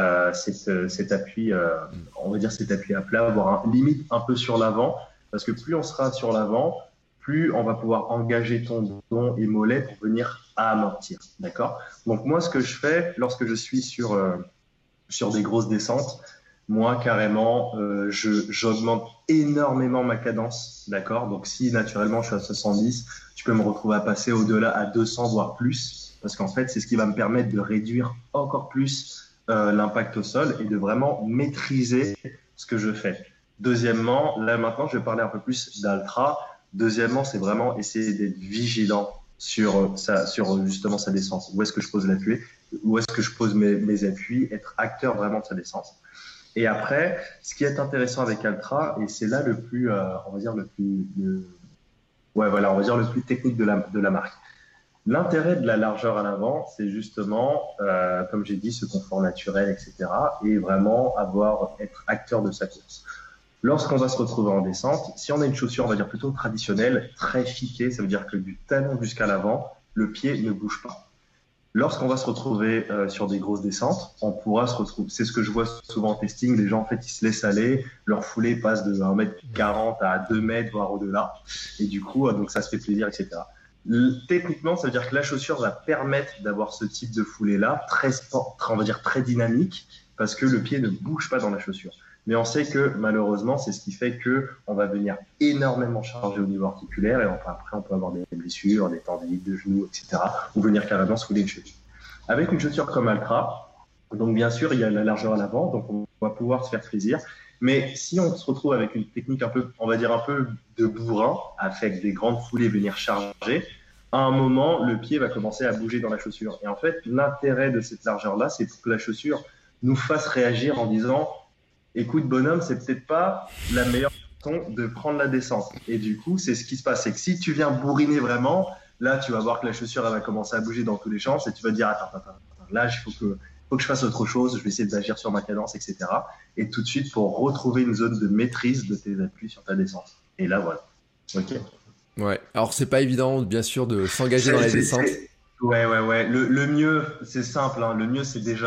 cet appui, on va dire cet appui à plat, avoir limite un peu sur l'avant. Parce que plus on sera sur l'avant, plus on va pouvoir engager tendons et mollets pour venir amortir. D'accord? Donc moi, ce que je fais lorsque je suis sur des grosses descentes, moi, carrément, j'augmente énormément ma cadence, d'accord? Donc, si naturellement je suis à 70, tu peux me retrouver à passer au-delà à 200, voire plus, parce qu'en fait, c'est ce qui va me permettre de réduire encore plus l'impact au sol et de vraiment maîtriser ce que je fais. Deuxièmement, là maintenant, je vais parler un peu plus d'ultra. Deuxièmement, c'est vraiment essayer d'être vigilant sur justement sa descente. Où est-ce que je pose l'appui? Où est-ce que je pose mes appuis? Être acteur vraiment de sa descente. Et après, ce qui est intéressant avec Altra, et c'est là le plus, on va dire le plus technique de la marque. L'intérêt de la largeur à l'avant, c'est justement, comme j'ai dit, ce confort naturel, etc., et vraiment être acteur de sa course. Lorsqu'on va se retrouver en descente, si on a une chaussure, on va dire plutôt traditionnelle, très fiquée, ça veut dire que du talon jusqu'à l'avant, le pied ne bouge pas. Lorsqu'on va se retrouver sur des grosses descentes, on pourra se retrouver. C'est ce que je vois souvent en testing. Les gens, en fait, ils se laissent aller. Leur foulée passe de 1m40 à 2 mètres, voire au-delà. Et du coup, donc ça se fait plaisir, etc. Techniquement, ça veut dire que la chaussure va permettre d'avoir ce type de foulée-là, on va dire très dynamique, parce que le pied ne bouge pas dans la chaussure. Mais on sait que malheureusement, c'est ce qui fait qu'on va venir énormément charger au niveau articulaire et après, on peut avoir des blessures, des tendinites de genoux, etc. ou venir carrément se fouler une cheville. Avec une chaussure comme Altra, donc bien sûr, il y a la largeur à l'avant, donc on va pouvoir se faire plaisir. Mais si on se retrouve avec une technique un peu, on va dire un peu de bourrin, avec des grandes foulées venir charger, à un moment, le pied va commencer à bouger dans la chaussure. Et en fait, l'intérêt de cette largeur-là, c'est pour que la chaussure nous fasse réagir en disant écoute, bonhomme, c'est peut-être pas la meilleure façon de prendre la descente. Et du coup, c'est ce qui se passe. C'est que si tu viens bourriner vraiment, là, tu vas voir que la chaussure, elle va commencer à bouger dans tous les sens et tu vas te dire, attends, là, il faut que je fasse autre chose, je vais essayer d'agir sur ma cadence, etc. Et tout de suite, pour retrouver une zone de maîtrise de tes appuis sur ta descente. Et là, voilà. OK. Ouais. Alors, c'est pas évident, bien sûr, de s'engager dans la descente. Ouais. Le mieux, c'est simple, hein. Le mieux, c'est déjà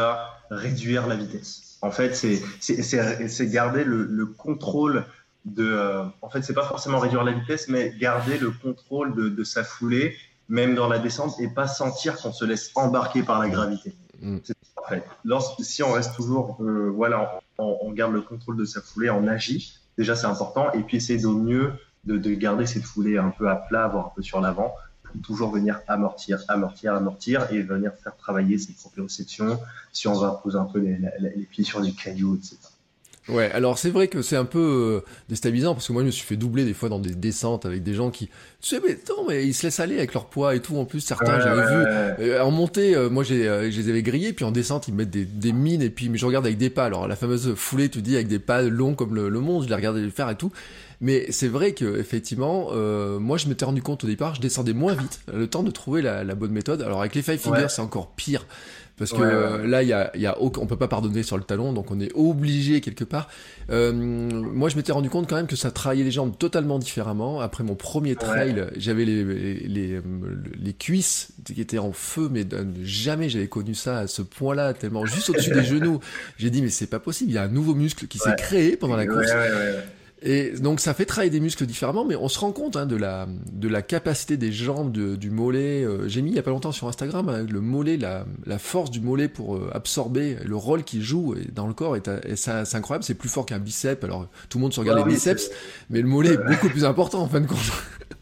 réduire la vitesse. En fait, c'est garder le contrôle en fait, c'est pas forcément réduire la vitesse, mais garder le contrôle de sa foulée, même dans la descente, et pas sentir qu'on se laisse embarquer par la gravité. C'est en fait. Si on reste toujours, on garde le contrôle de sa foulée, on agit. Déjà, c'est important. Et puis, essayer au mieux de garder cette foulée un peu à plat, voire un peu sur l'avant, pour toujours venir amortir et venir faire travailler ses proprioceptions. Si on va poser un peu les pieds sur des cailloux, etc. Ouais, alors c'est vrai que c'est un peu déstabilisant parce que moi je me suis fait doubler des fois dans des descentes avec des gens qui, tu sais, mais ils se laissent aller avec leur poids et tout. En plus, certains j'avais vu en montée, moi je les avais grillés, puis en descente ils mettent des mines et puis mais je regarde avec des pas. Alors la fameuse foulée, tu dis avec des pas longs comme le monde, je les regardais le faire et tout. Mais c'est vrai que effectivement, moi je m'étais rendu compte au départ, je descendais moins vite, le temps de trouver la bonne méthode. Alors avec les five fingers, c'est encore pire. Parce que là, on peut pas pardonner sur le talon, donc on est obligé quelque part. Moi, je m'étais rendu compte quand même que ça travaillait les jambes totalement différemment. Après mon premier trail, j'avais les cuisses qui étaient en feu, mais jamais j'avais connu ça à ce point-là, tellement juste au-dessus des genoux. J'ai dit, mais c'est pas possible, il y a un nouveau muscle qui s'est créé pendant la course. Et donc ça fait travailler des muscles différemment, mais on se rend compte de la capacité des jambes, du mollet. J'ai mis il y a pas longtemps sur Instagram le mollet, la force du mollet pour absorber le rôle qu'il joue dans le corps. Et ça, c'est incroyable, c'est plus fort qu'un biceps. Alors tout le monde se regarde les biceps, mais le mollet est beaucoup plus important en fin de compte.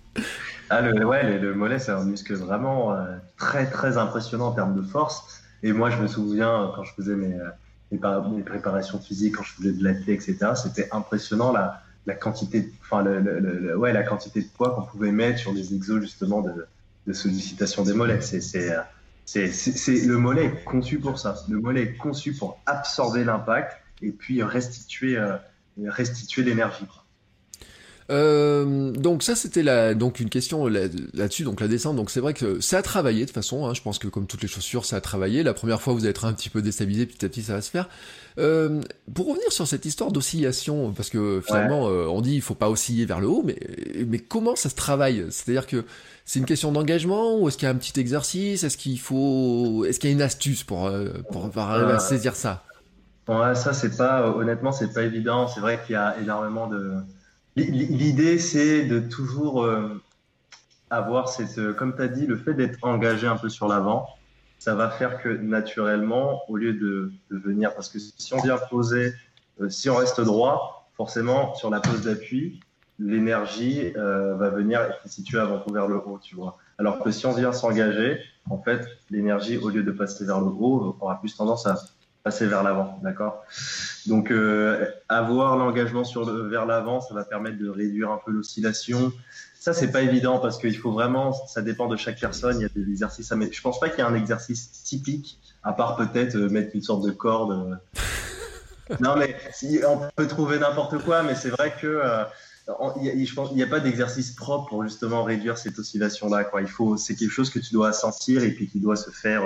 Le mollet, c'est un muscle vraiment très très impressionnant en termes de force. Et moi, je me souviens quand je faisais mes préparations physiques, quand je faisais de l'athlé, etc. C'était impressionnant la quantité, la quantité de poids qu'on pouvait mettre sur des exos justement de sollicitation des mollets. Le mollet est conçu pour ça. Le mollet est conçu pour absorber l'impact et puis restituer l'énergie. Donc ça c'était donc une question là-dessus, donc la descente. Donc c'est vrai que ça a travaillé de toute façon, hein, je pense que comme toutes les chaussures ça a travaillé. La première fois vous allez être un petit peu déstabilisé, petit à petit ça va se faire. Pour revenir sur cette histoire d'oscillation, parce que finalement on dit il faut pas osciller vers le haut, mais comment ça se travaille? C'est-à-dire que c'est une question d'engagement, ou est-ce qu'il y a un petit exercice, est-ce qu'il y a une astuce pour arriver à saisir ça? Ouais, ça honnêtement c'est pas évident. C'est vrai qu'il y a énormément de... L'idée, c'est de toujours avoir comme tu as dit, le fait d'être engagé un peu sur l'avant, ça va faire que naturellement, au lieu de venir, parce que si on vient poser, si on reste droit, forcément, sur la pose d'appui, l'énergie va venir être située avant tout vers le haut, tu vois. Alors que si on vient s'engager, en fait, l'énergie, au lieu de passer vers le haut, aura plus tendance à passer vers l'avant, d'accord? Donc, avoir l'engagement vers l'avant, ça va permettre de réduire un peu l'oscillation. Ça, c'est pas évident parce qu'il faut vraiment, ça dépend de chaque personne. Il y a des exercices à mettre. Je pense pas qu'il y ait un exercice typique, à part peut-être mettre une sorte de corde. Non, mais on peut trouver n'importe quoi, mais c'est vrai que je pense qu'il n'y a pas d'exercice propre pour justement réduire cette oscillation-là, quoi. C'est quelque chose que tu dois sentir et puis qui doit se faire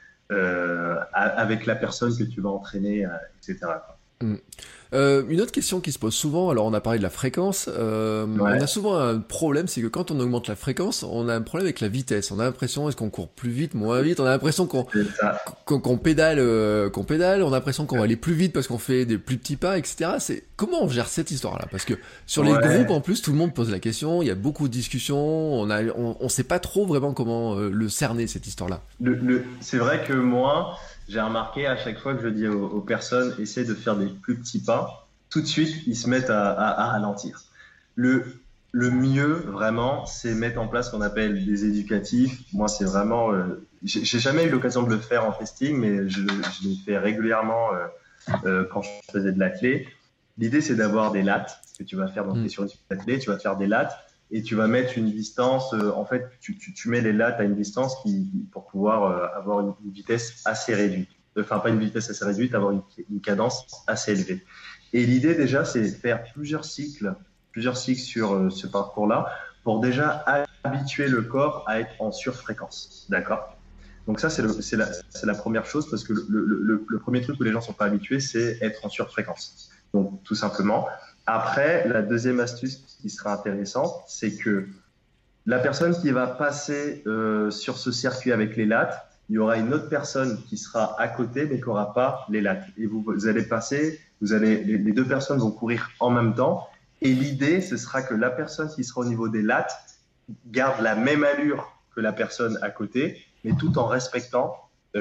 avec la personne que tu vas entraîner, etc., quoi. Une autre question qui se pose souvent, alors on a parlé de la fréquence, on a souvent un problème, c'est que quand on augmente la fréquence, on a un problème avec la vitesse. On a l'impression, est-ce qu'on court plus vite, moins vite? On a l'impression qu'on pédale, on a l'impression qu'on va aller plus vite parce qu'on fait des plus petits pas, etc. Comment on gère cette histoire-là? Parce que sur les groupes, en plus, tout le monde pose la question, il y a beaucoup de discussions, on sait pas trop vraiment comment le cerner, cette histoire-là. C'est vrai que moi, j'ai remarqué à chaque fois que je dis aux personnes, essaie de faire des plus petits pas, tout de suite, ils se mettent à ralentir. Le mieux, vraiment, c'est mettre en place ce qu'on appelle des éducatifs. Moi, c'est vraiment... j'ai jamais eu l'occasion de le faire en testing, mais je l'ai fait régulièrement quand je faisais de l'athlé. L'idée, c'est d'avoir des lattes, ce que tu vas faire dans tes sur l'athlé, tu vas te faire des lattes, et tu vas mettre une distance, en fait, tu mets les lattes à une distance pour pouvoir avoir une vitesse assez réduite. Enfin, pas une vitesse assez réduite, avoir une cadence assez élevée. Et l'idée, déjà, c'est de faire plusieurs cycles sur ce parcours-là pour déjà habituer le corps à être en surfréquence. D'accord? Donc ça, c'est la première chose, parce que le premier truc où les gens sont pas habitués, c'est être en surfréquence. Donc, tout simplement. Après, la deuxième astuce qui sera intéressante, c'est que la personne qui va passer sur ce circuit avec les lattes, il y aura une autre personne qui sera à côté, mais qui n'aura pas les lattes. Et vous allez passer, les deux personnes vont courir en même temps. Et l'idée, ce sera que la personne qui sera au niveau des lattes garde la même allure que la personne à côté, mais tout en respectant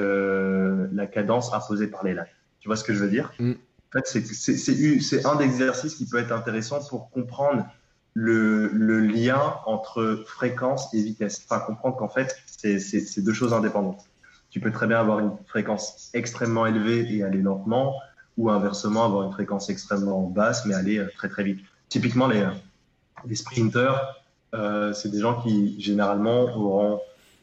la cadence imposée par les lattes. Tu vois ce que je veux dire? En fait, c'est un exercice qui peut être intéressant pour comprendre le lien entre fréquence et vitesse. Enfin, comprendre qu'en fait, c'est deux choses indépendantes. Tu peux très bien avoir une fréquence extrêmement élevée et aller lentement, ou inversement, avoir une fréquence extrêmement basse, mais aller très très vite. Typiquement, les sprinters, c'est des gens qui, généralement, auront...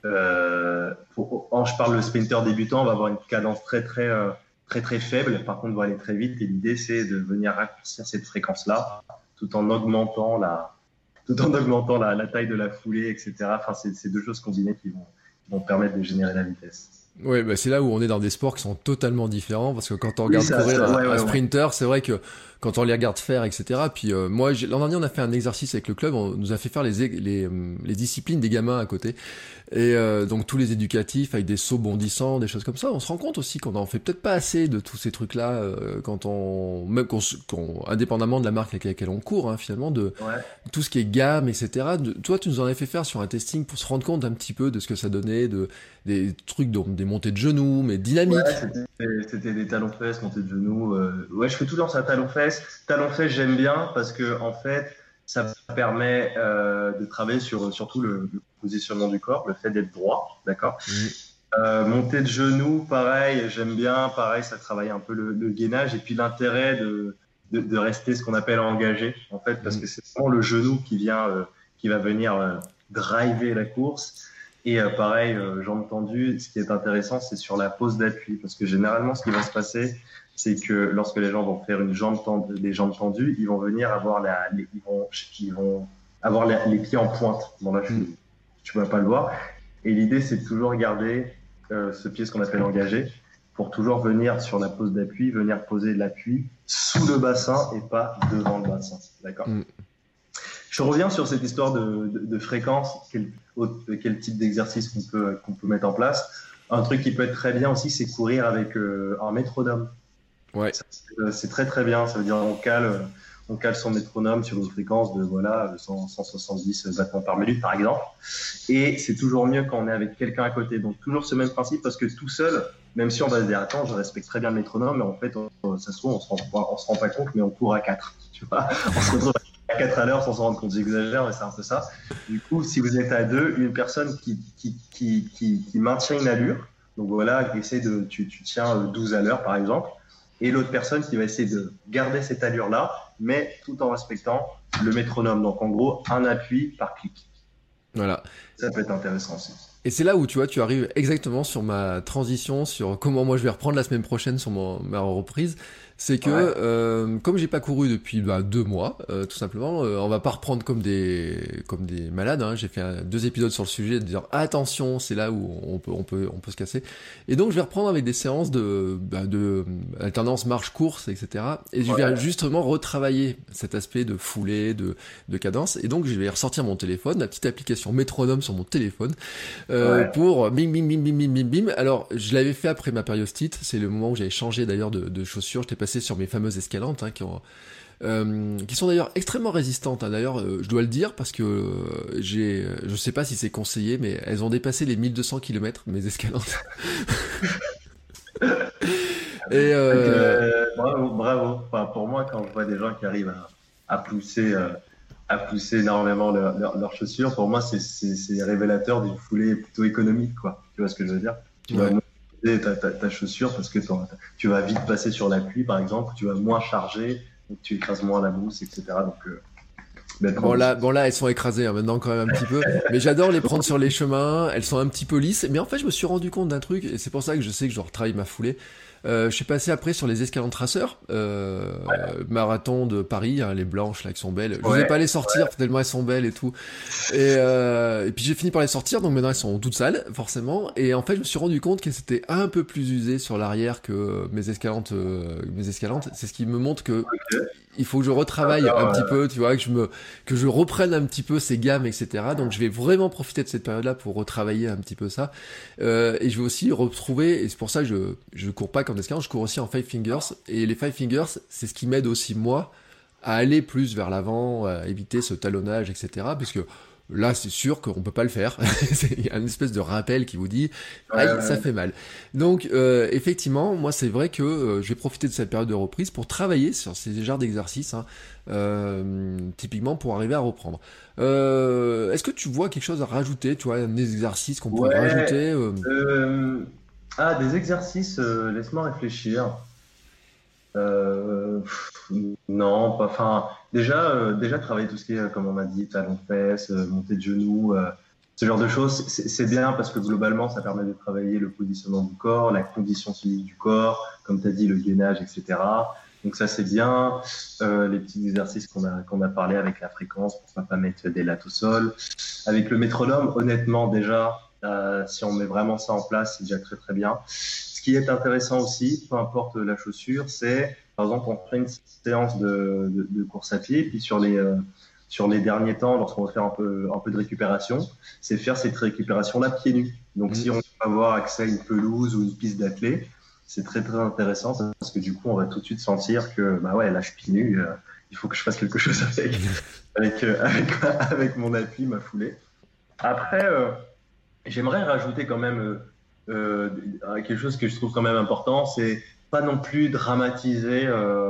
quand je parle de sprinter débutant, on va avoir une cadence très très faible. Par contre, on va aller très vite. Et l'idée, c'est de venir raccourcir cette fréquence-là, tout en augmentant la taille de la foulée, etc. Enfin, c'est deux choses combinées qui vont permettre de générer la vitesse. Ouais, bah c'est là où on est dans des sports qui sont totalement différents, parce que quand on regarde courir un sprinter, c'est vrai que quand on les regarde faire, etc. Puis moi, l'an dernier, on a fait un exercice avec le club, on nous a fait faire les disciplines des gamins à côté, et donc tous les éducatifs avec des sauts bondissants, des choses comme ça. On se rend compte aussi qu'on en fait peut-être pas assez de tous ces trucs-là même indépendamment de la marque avec laquelle on court, hein, finalement, de tout ce qui est gamme, etc. Toi, tu nous en avais fait faire sur un testing pour se rendre compte un petit peu de ce que ça donnait, des trucs, des montées de genoux, mais dynamiques. Ouais, c'était des talons-fesses, montées de genoux. Ouais, je fais tout le temps ça, talons-fesses. Talons-fesses, j'aime bien parce que en fait, ça permet de travailler sur surtout le positionnement du corps, le fait d'être droit, d'accord. Montée de genoux, pareil, j'aime bien. Pareil, ça travaille un peu le gainage et puis l'intérêt de rester ce qu'on appelle engagé, en fait, parce que c'est vraiment le genou qui va venir driver la course. Et pareil, jambes tendues, ce qui est intéressant, c'est sur la pose d'appui. Parce que généralement, ce qui va se passer, c'est que lorsque les gens vont faire des jambes tendues, ils vont venir avoir ils vont avoir les pieds en pointe dans la cheville. Tu ne vas pas le voir. Et l'idée, c'est de toujours garder ce pied, ce qu'on appelle engagé, pour toujours venir sur la pose d'appui, venir poser l'appui sous le bassin et pas devant le bassin. D'accord. Je reviens sur cette histoire de fréquence. Quel type d'exercice qu'on peut mettre en place. Un truc qui peut être très bien aussi, c'est courir avec un métronome. Ouais. C'est très très bien. Ça veut dire on cale son métronome sur une fréquence de 170 battements par minute par exemple. Et c'est toujours mieux quand on est avec quelqu'un à côté. Donc toujours ce même principe, parce que tout seul, même si on va se dire attends, je respecte très bien le métronome, mais en fait ça se trouve on se rend pas compte, mais on court à 4. Tu vois, on se retrouve à 4 à l'heure sans s'en rendre compte. J'exagère, mais c'est un peu ça. Du coup, si vous êtes à 2, une personne qui maintient une allure, donc voilà, tu tiens 12 à l'heure par exemple, et l'autre personne qui va essayer de garder cette allure-là, mais tout en respectant le métronome. Donc en gros, un appui par clic. Voilà. Ça peut être intéressant aussi. Et c'est là où tu arrives exactement sur ma transition, sur comment moi je vais reprendre la semaine prochaine sur ma reprise. C'est que comme j'ai pas couru depuis 2 mois, tout simplement, on va pas reprendre comme des malades. Hein. J'ai fait 2 épisodes sur le sujet de dire attention, c'est là où on peut se casser. Et donc je vais reprendre avec des séances de alternance marche-course, etc. Et je vais justement retravailler cet aspect de foulée, de cadence. Et donc je vais ressortir mon téléphone, la petite application métronome sur mon téléphone, pour bim bim bim bim bim bim bim. Alors je l'avais fait après ma périostite. C'est le moment où j'avais changé d'ailleurs de chaussures. J'étais passé sur mes fameuses escalantes, hein, qui sont d'ailleurs extrêmement résistantes. Hein. D'ailleurs, je dois le dire parce que je sais pas si c'est conseillé, mais elles ont dépassé les 1200 km, mes escalantes. Et bravo. Enfin, pour moi, quand je vois des gens qui arrivent à pousser énormément leurs chaussures, pour moi, c'est révélateur d'une foulée plutôt économique, quoi. Tu vois ce que je veux dire? Tu vas ta chaussure parce que tu vas vite passer sur l'appui, par exemple, tu vas moins charger, donc tu écrases moins la mousse, etc. Donc, bon là, elles sont écrasées hein, maintenant quand même un petit peu, mais j'adore les prendre sur les chemins. Elles sont un petit peu lisses, mais en fait, je me suis rendu compte d'un truc, et c'est pour ça que je sais que je dois retravailler ma foulée. Je suis passé après sur les escalants traceurs, marathon de Paris, hein, les blanches là qui sont belles. Je n'osais pas les sortir tellement elles sont belles et tout. Et puis j'ai fini par les sortir, donc maintenant elles sont toutes sales forcément. Et en fait je me suis rendu compte qu'elles étaient un peu plus usées sur l'arrière que mes escalantes. C'est ce qui me montre que il faut que je retravaille un petit peu, tu vois, que je reprenne un petit peu ces gammes, etc. Donc je vais vraiment profiter de cette période-là pour retravailler un petit peu ça. Et je vais aussi retrouver, et c'est pour ça que je cours pas comme escalant, je cours aussi en Five Fingers. Et les Five Fingers, c'est ce qui m'aide aussi moi à aller plus vers l'avant, à éviter ce talonnage, etc. Parce que là, c'est sûr qu'on peut pas le faire. Il y a une espèce de rappel qui vous dit aïe, ça fait mal. Donc, effectivement, moi, c'est vrai que je vais profiter de cette période de reprise pour travailler sur ces genres d'exercices, hein, typiquement pour arriver à reprendre. Est-ce que tu vois quelque chose à rajouter, tu vois, un exercice qu'on pourrait rajouter des exercices, laisse-moi réfléchir. Non, pas. Enfin, déjà travailler tout ce qui est, comme on a dit, talons de fesses, montée de genoux, ce genre de choses, c'est bien parce que globalement, ça permet de travailler le positionnement du corps, la condition physique du corps, comme tu as dit, le gainage, etc. Donc ça, c'est bien. Les petits exercices qu'on a parlé avec la fréquence, pourquoi pas mettre des lattes au sol. Avec le métronome, honnêtement, déjà, si on met vraiment ça en place, c'est déjà très très bien. Ce qui est intéressant aussi, peu importe la chaussure, c'est, par exemple, on fait une séance de course à pied, puis sur les derniers temps, lorsqu'on va faire un peu de récupération, c'est faire cette récupération-là pieds nus. Donc, si on peut avoir accès à une pelouse ou une piste d'athlée, c'est très très intéressant parce que du coup, on va tout de suite sentir que, bah ouais, là, je suis pieds nus, il faut que je fasse quelque chose avec mon appui, ma foulée. Après, j'aimerais rajouter quand même quelque chose que je trouve quand même important, c'est pas non plus dramatiser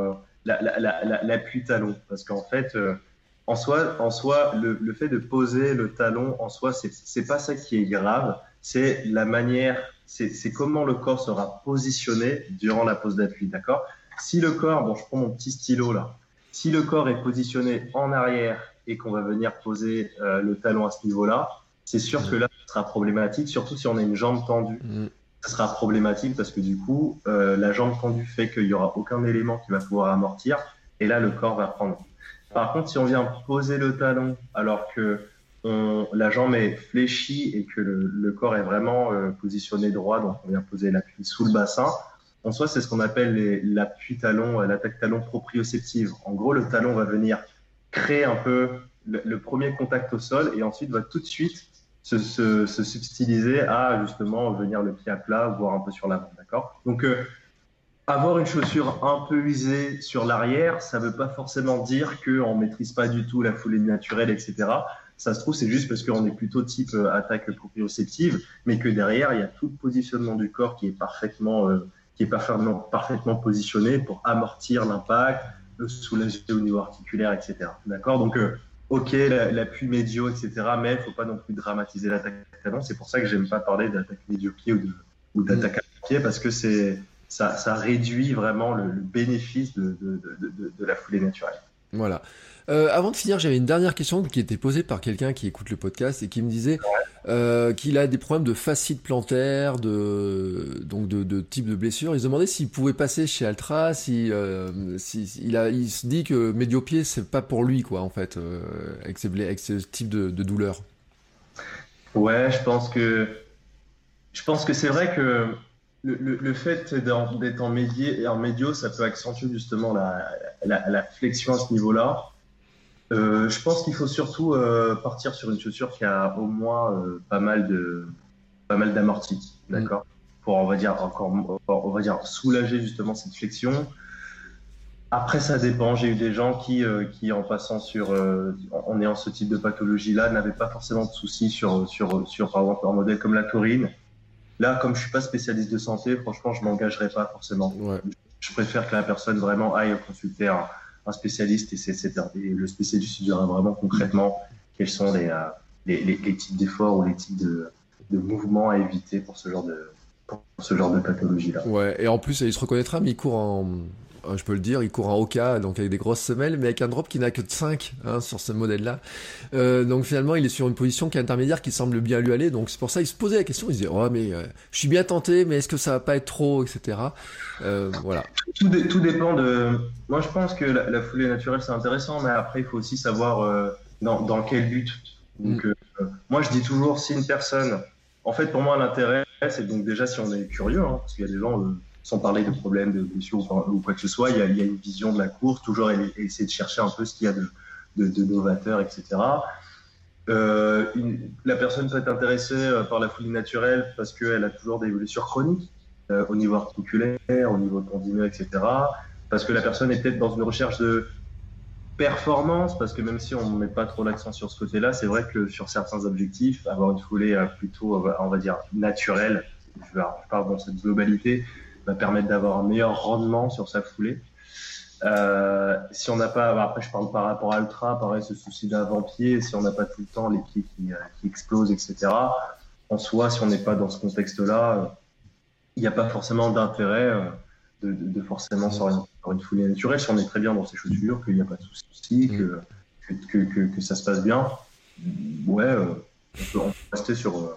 l'appui talon, parce qu'en fait, en soi, le fait de poser le talon en soi, c'est pas ça qui est grave, c'est la manière, c'est comment le corps sera positionné durant la pose d'appui, d'accord? Si le corps, bon, je prends mon petit stylo là, si le corps est positionné en arrière et qu'on va venir poser le talon à ce niveau-là, c'est sûr que là, ce sera problématique, surtout si on a une jambe tendue. Ça sera problématique parce que du coup, la jambe tendue fait qu'il n'y aura aucun élément qui va pouvoir amortir et là, le corps va prendre. Par contre, si on vient poser le talon alors que la jambe est fléchie et que le corps est vraiment positionné droit, donc on vient poser l'appui sous le bassin, en soi, c'est ce qu'on appelle l'appui talon, l'attaque talon proprioceptive. En gros, le talon va venir créer un peu le premier contact au sol et ensuite va tout de suite se subtiliser à justement venir le pied à plat, voire un peu sur l'avant, d'accord? Donc, avoir une chaussure un peu usée sur l'arrière, ça ne veut pas forcément dire qu'on ne maîtrise pas du tout la foulée naturelle, etc. Ça se trouve, c'est juste parce qu'on est plutôt type attaque proprioceptive, mais que derrière, il y a tout le positionnement du corps qui est parfaitement positionné pour amortir l'impact, soulager au niveau articulaire, etc. D'accord? Donc, ok, l'appui médio, etc., mais il ne faut pas non plus dramatiser l'attaque talon. C'est pour ça que j'aime pas parler d'attaque médio-pied ou d'attaque à pied, parce que ça réduit vraiment le bénéfice de la foulée naturelle. Voilà. Avant de finir, j'avais une dernière question qui était posée par quelqu'un qui écoute le podcast et qui me disait qu'il a des problèmes de fascite plantaire, donc de type de blessure. Il se demandait s'il pouvait passer chez Altra, il se dit que médio-pied c'est pas pour lui quoi en fait, avec ce type de douleur. Ouais, je pense que c'est vrai que le fait d'être en médio, ça peut accentuer justement la flexion à ce niveau-là. Je pense qu'il faut surtout partir sur une chaussure qui a au moins pas mal d'amortis, d'accord, pour on va dire soulager justement cette flexion. Après, ça dépend. J'ai eu des gens qui en passant en ayant ce type de pathologie-là, n'avaient pas forcément de soucis sur par exemple un modèle comme la taurine. Là, comme je suis pas spécialiste de santé, franchement, je m'engagerai pas forcément. Ouais. Je préfère que la personne vraiment aille consulter un spécialiste et le spécialiste lui dira vraiment concrètement quels sont les types d'efforts ou les types de mouvements à éviter pour ce genre de pathologie-là. Ouais, et en plus, il se reconnaîtra, mais il court je peux le dire, il court en Oka, donc avec des grosses semelles, mais avec un drop qui n'a que de 5 sur ce modèle-là. Donc finalement, il est sur une position qui est intermédiaire, qui semble bien lui aller. Donc c'est pour ça qu'il se posait la question. Il se disait, oh mais je suis bien tenté, mais est-ce que ça va pas être trop, etc. Voilà. Tout dépend de. Moi, je pense que la foulée naturelle c'est intéressant, mais après il faut aussi savoir dans quel but. Donc moi, je dis toujours, si une personne, en fait, pour moi, l'intérêt, c'est donc déjà si on est curieux, parce qu'il y a des gens, sans parler de problèmes, de blessures ou quoi que ce soit, il y a une vision de la course, toujours essayer de chercher un peu ce qu'il y a de novateur, etc. La personne peut être intéressée par la foulée naturelle parce qu'elle a toujours des blessures chroniques au niveau articulaire, au niveau tendineux, etc. Parce que la personne est peut-être dans une recherche de performance, parce que même si on ne met pas trop l'accent sur ce côté-là, c'est vrai que sur certains objectifs, avoir une foulée plutôt, on va dire, naturelle, je parle dans cette globalité, va permettre d'avoir un meilleur rendement sur sa foulée. Si on n'a pas, après je parle par rapport à l'ultra, pareil, ce souci d'avant-pied, si on n'a pas tout le temps les pieds qui explosent, etc. En soi, si on n'est pas dans ce contexte-là, il n'y a pas forcément d'intérêt de forcément s'orienter vers une foulée naturelle. Si on est très bien dans ses chaussures, qu'il n'y a pas de souci, que ça se passe bien, ouais, on peut rester sur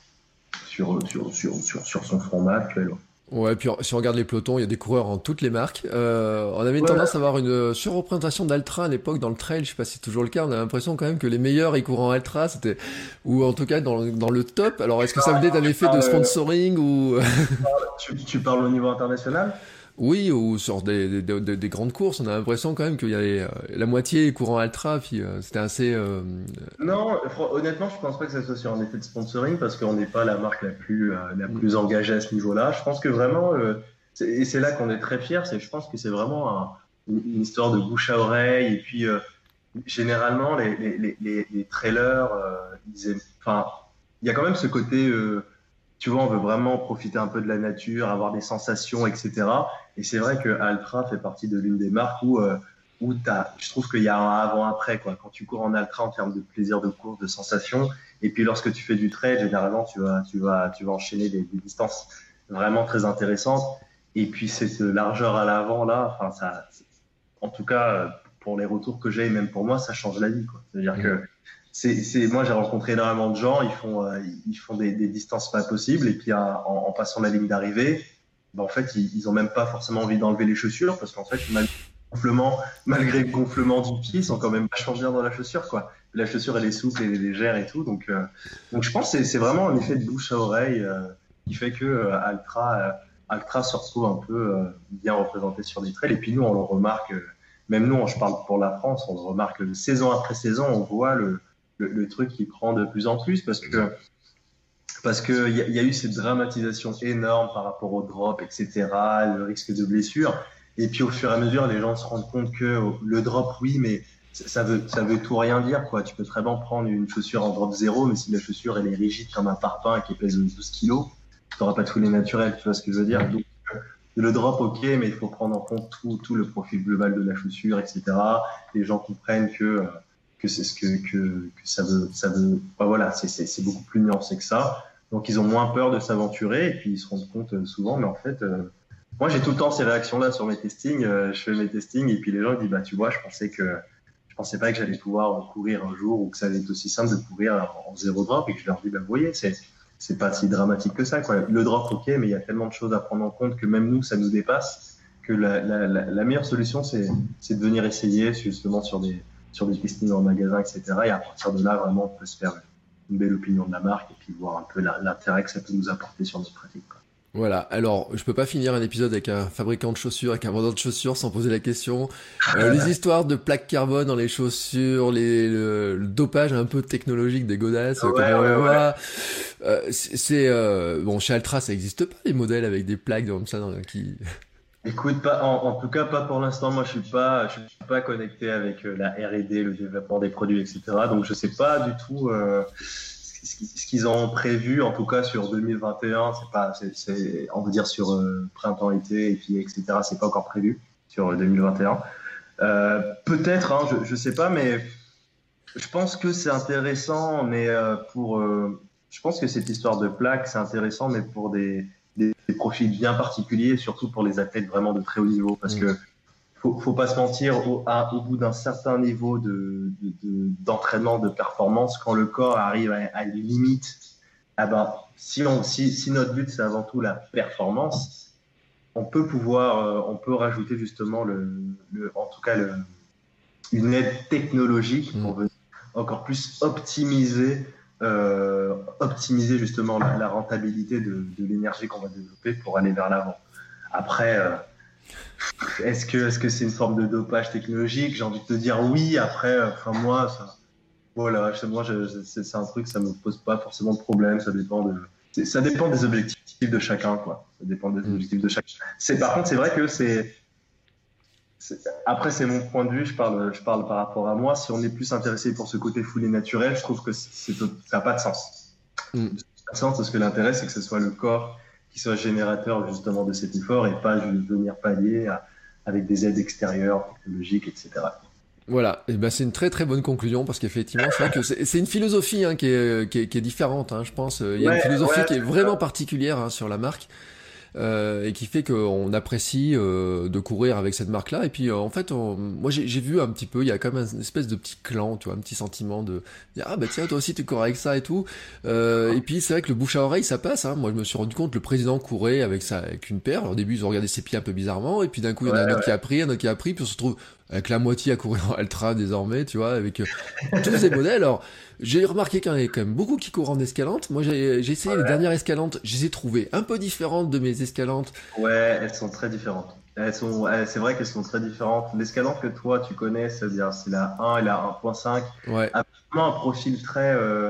son format actuel. Ouais, puis si on regarde les pelotons, il y a des coureurs en toutes les marques. On avait une tendance à avoir une surreprésentation d'Altra à l'époque dans le trail, je sais pas si c'est toujours le cas, on a l'impression quand même que les meilleurs ils courent en Altra, c'était, ou en tout cas dans le top. Alors est-ce que ça venait d'un effet de sponsoring ou... Tu parles au niveau international ? Oui, ou sur des grandes courses, on a l'impression quand même qu'il y avait la moitié courant Altra, puis c'était assez... Non, honnêtement, je pense pas que ça soit sur un effet de sponsoring, parce qu'on n'est pas la marque la plus engagée à ce niveau-là. Je pense que vraiment, et c'est là qu'on est très fiers, je pense que c'est vraiment une histoire de bouche à oreille, et puis généralement, les trailers, enfin, il y a quand même ce côté... tu vois, on veut vraiment profiter un peu de la nature, avoir des sensations, etc. Et c'est vrai que Altra fait partie de l'une des marques où je trouve qu'il y a un avant-après, quoi. Quand tu cours en Altra en termes de plaisir de course, de sensations, et puis lorsque tu fais du trail, généralement, tu vas enchaîner des distances vraiment très intéressantes. Et puis cette largeur à l'avant là, enfin ça, en tout cas pour les retours que j'ai, et même pour moi, ça change la vie, quoi. C'est-à-dire que moi, j'ai rencontré énormément de gens, ils font des distances pas possibles, et puis en passant la ligne d'arrivée, en fait, ils ont même pas forcément envie d'enlever les chaussures, parce qu'en fait, malgré le gonflement du pied, ils sont quand même vachement bien dans la chaussure, quoi. La chaussure, elle est souple, elle est légère et tout, donc je pense que c'est vraiment un effet de bouche à oreille qui fait que Altra se retrouve un peu bien représenté sur des trails, et puis nous, on le remarque, même nous, je parle pour la France, on le remarque saison après saison, on voit le truc qui prend de plus en plus, parce que y a eu cette dramatisation énorme par rapport au drop, etc., le risque de blessure, et puis au fur et à mesure, les gens se rendent compte que le drop, oui, mais ça veut tout rien dire, quoi. Tu peux très bien prendre une chaussure en drop 0, mais si la chaussure elle est rigide comme un parpaing qui pèse 12 kilos, tu n'auras pas de foulée naturelle, tu vois ce que je veux dire. Donc le drop, ok, mais il faut prendre en compte tout le profil global de la chaussure, etc. Les gens comprennent que c'est ce que ça veut. Voilà, c'est beaucoup plus nuancé que ça. Donc ils ont moins peur de s'aventurer, et puis ils se rendent compte souvent, mais en fait, moi j'ai tout le temps ces réactions-là sur mes testings. Je fais mes testings, et puis les gens disent, bah tu vois, je pensais pas que j'allais pouvoir courir un jour, ou que ça allait être aussi simple de courir en zéro drop, et que je leur dis, bah vous voyez, c'est pas si dramatique que ça, quoi. Le drop, ok, mais il y a tellement de choses à prendre en compte que même nous, ça nous dépasse, que la meilleure solution, c'est de venir essayer justement sur des testings en magasin, etc. Et à partir de là, vraiment, on peut se faire une belle opinion de la marque, et puis voir un peu l'intérêt que ça peut nous apporter sur notre pratique, quoi. Voilà, alors je peux pas finir un épisode avec un fabricant de chaussures, avec un vendeur de chaussures sans poser la question. Les histoires de plaques carbone dans les chaussures, le dopage un peu technologique des godasses, bon, chez Altra ça existe pas, les modèles avec des plaques comme ça qui... Écoute, pas, en tout cas pas pour l'instant. Moi je suis pas connecté avec la R&D, le développement des produits, etc. Donc je sais pas du tout ce qu'ils ont prévu, en tout cas sur 2021. C'est on veut dire sur printemps-été, et puis etc. C'est pas encore prévu sur 2021. Peut-être, hein, je sais pas, mais je pense que c'est intéressant, mais je pense que cette histoire de plaques, c'est intéressant, mais pour des profils bien particuliers, surtout pour les athlètes vraiment de très haut niveau, parce que faut pas se mentir, au bout d'un certain niveau d'entraînement, de performance, quand le corps arrive à une limite, ah ben, si notre but c'est avant tout la performance, on peut rajouter justement en tout cas une aide technologique pour venir encore plus optimiser justement la rentabilité de l'énergie qu'on va développer pour aller vers l'avant. Après, est-ce que c'est une forme de dopage technologique? J'ai envie de te dire oui. Après, moi, voilà, c'est un truc, ça me pose pas forcément de problème. Ça dépend des objectifs de chacun, quoi. Ça dépend des objectifs de chacun. Par contre, c'est vrai que après, c'est mon point de vue, je parle par rapport à moi. Si on est plus intéressé pour ce côté full et naturel, je trouve que ça n'a pas de sens. Ça n'a pas de sens parce que l'intérêt, c'est que ce soit le corps qui soit générateur justement de cet effort et pas juste venir pallier avec des aides extérieures, technologiques, etc. Voilà, et ben c'est une très très bonne conclusion parce qu'effectivement c'est vrai que c'est une philosophie qui est différente, je pense. Il y a une philosophie qui est vraiment particulière sur la marque. Et qui fait qu'on apprécie de courir avec cette marque-là. Et puis en fait, moi j'ai vu un petit peu, il y a quand même une espèce de petit clan, tu vois, un petit sentiment de ah bah tiens toi aussi tu cours avec ça et tout. Et puis c'est vrai que le bouche à oreille ça passe. Moi je me suis rendu compte le président courait avec une paire. Alors, au début ils ont regardé ses pieds un peu bizarrement, et puis d'un coup il y en a un autre qui a pris, puis on se retrouve avec la moitié à courir en ultra désormais, tu vois, avec tous ces modèles. Alors j'ai remarqué qu'il y en avait quand même beaucoup qui courent en escalante. Moi, j'ai essayé les dernières escalantes. Je les ai trouvées un peu différentes de mes escalantes. Ouais, elles sont très différentes. C'est vrai qu'elles sont très différentes. L'escalante que toi, tu connais, c'est-à-dire c'est la 1 et la 1.5. Ouais. A vraiment un profil très...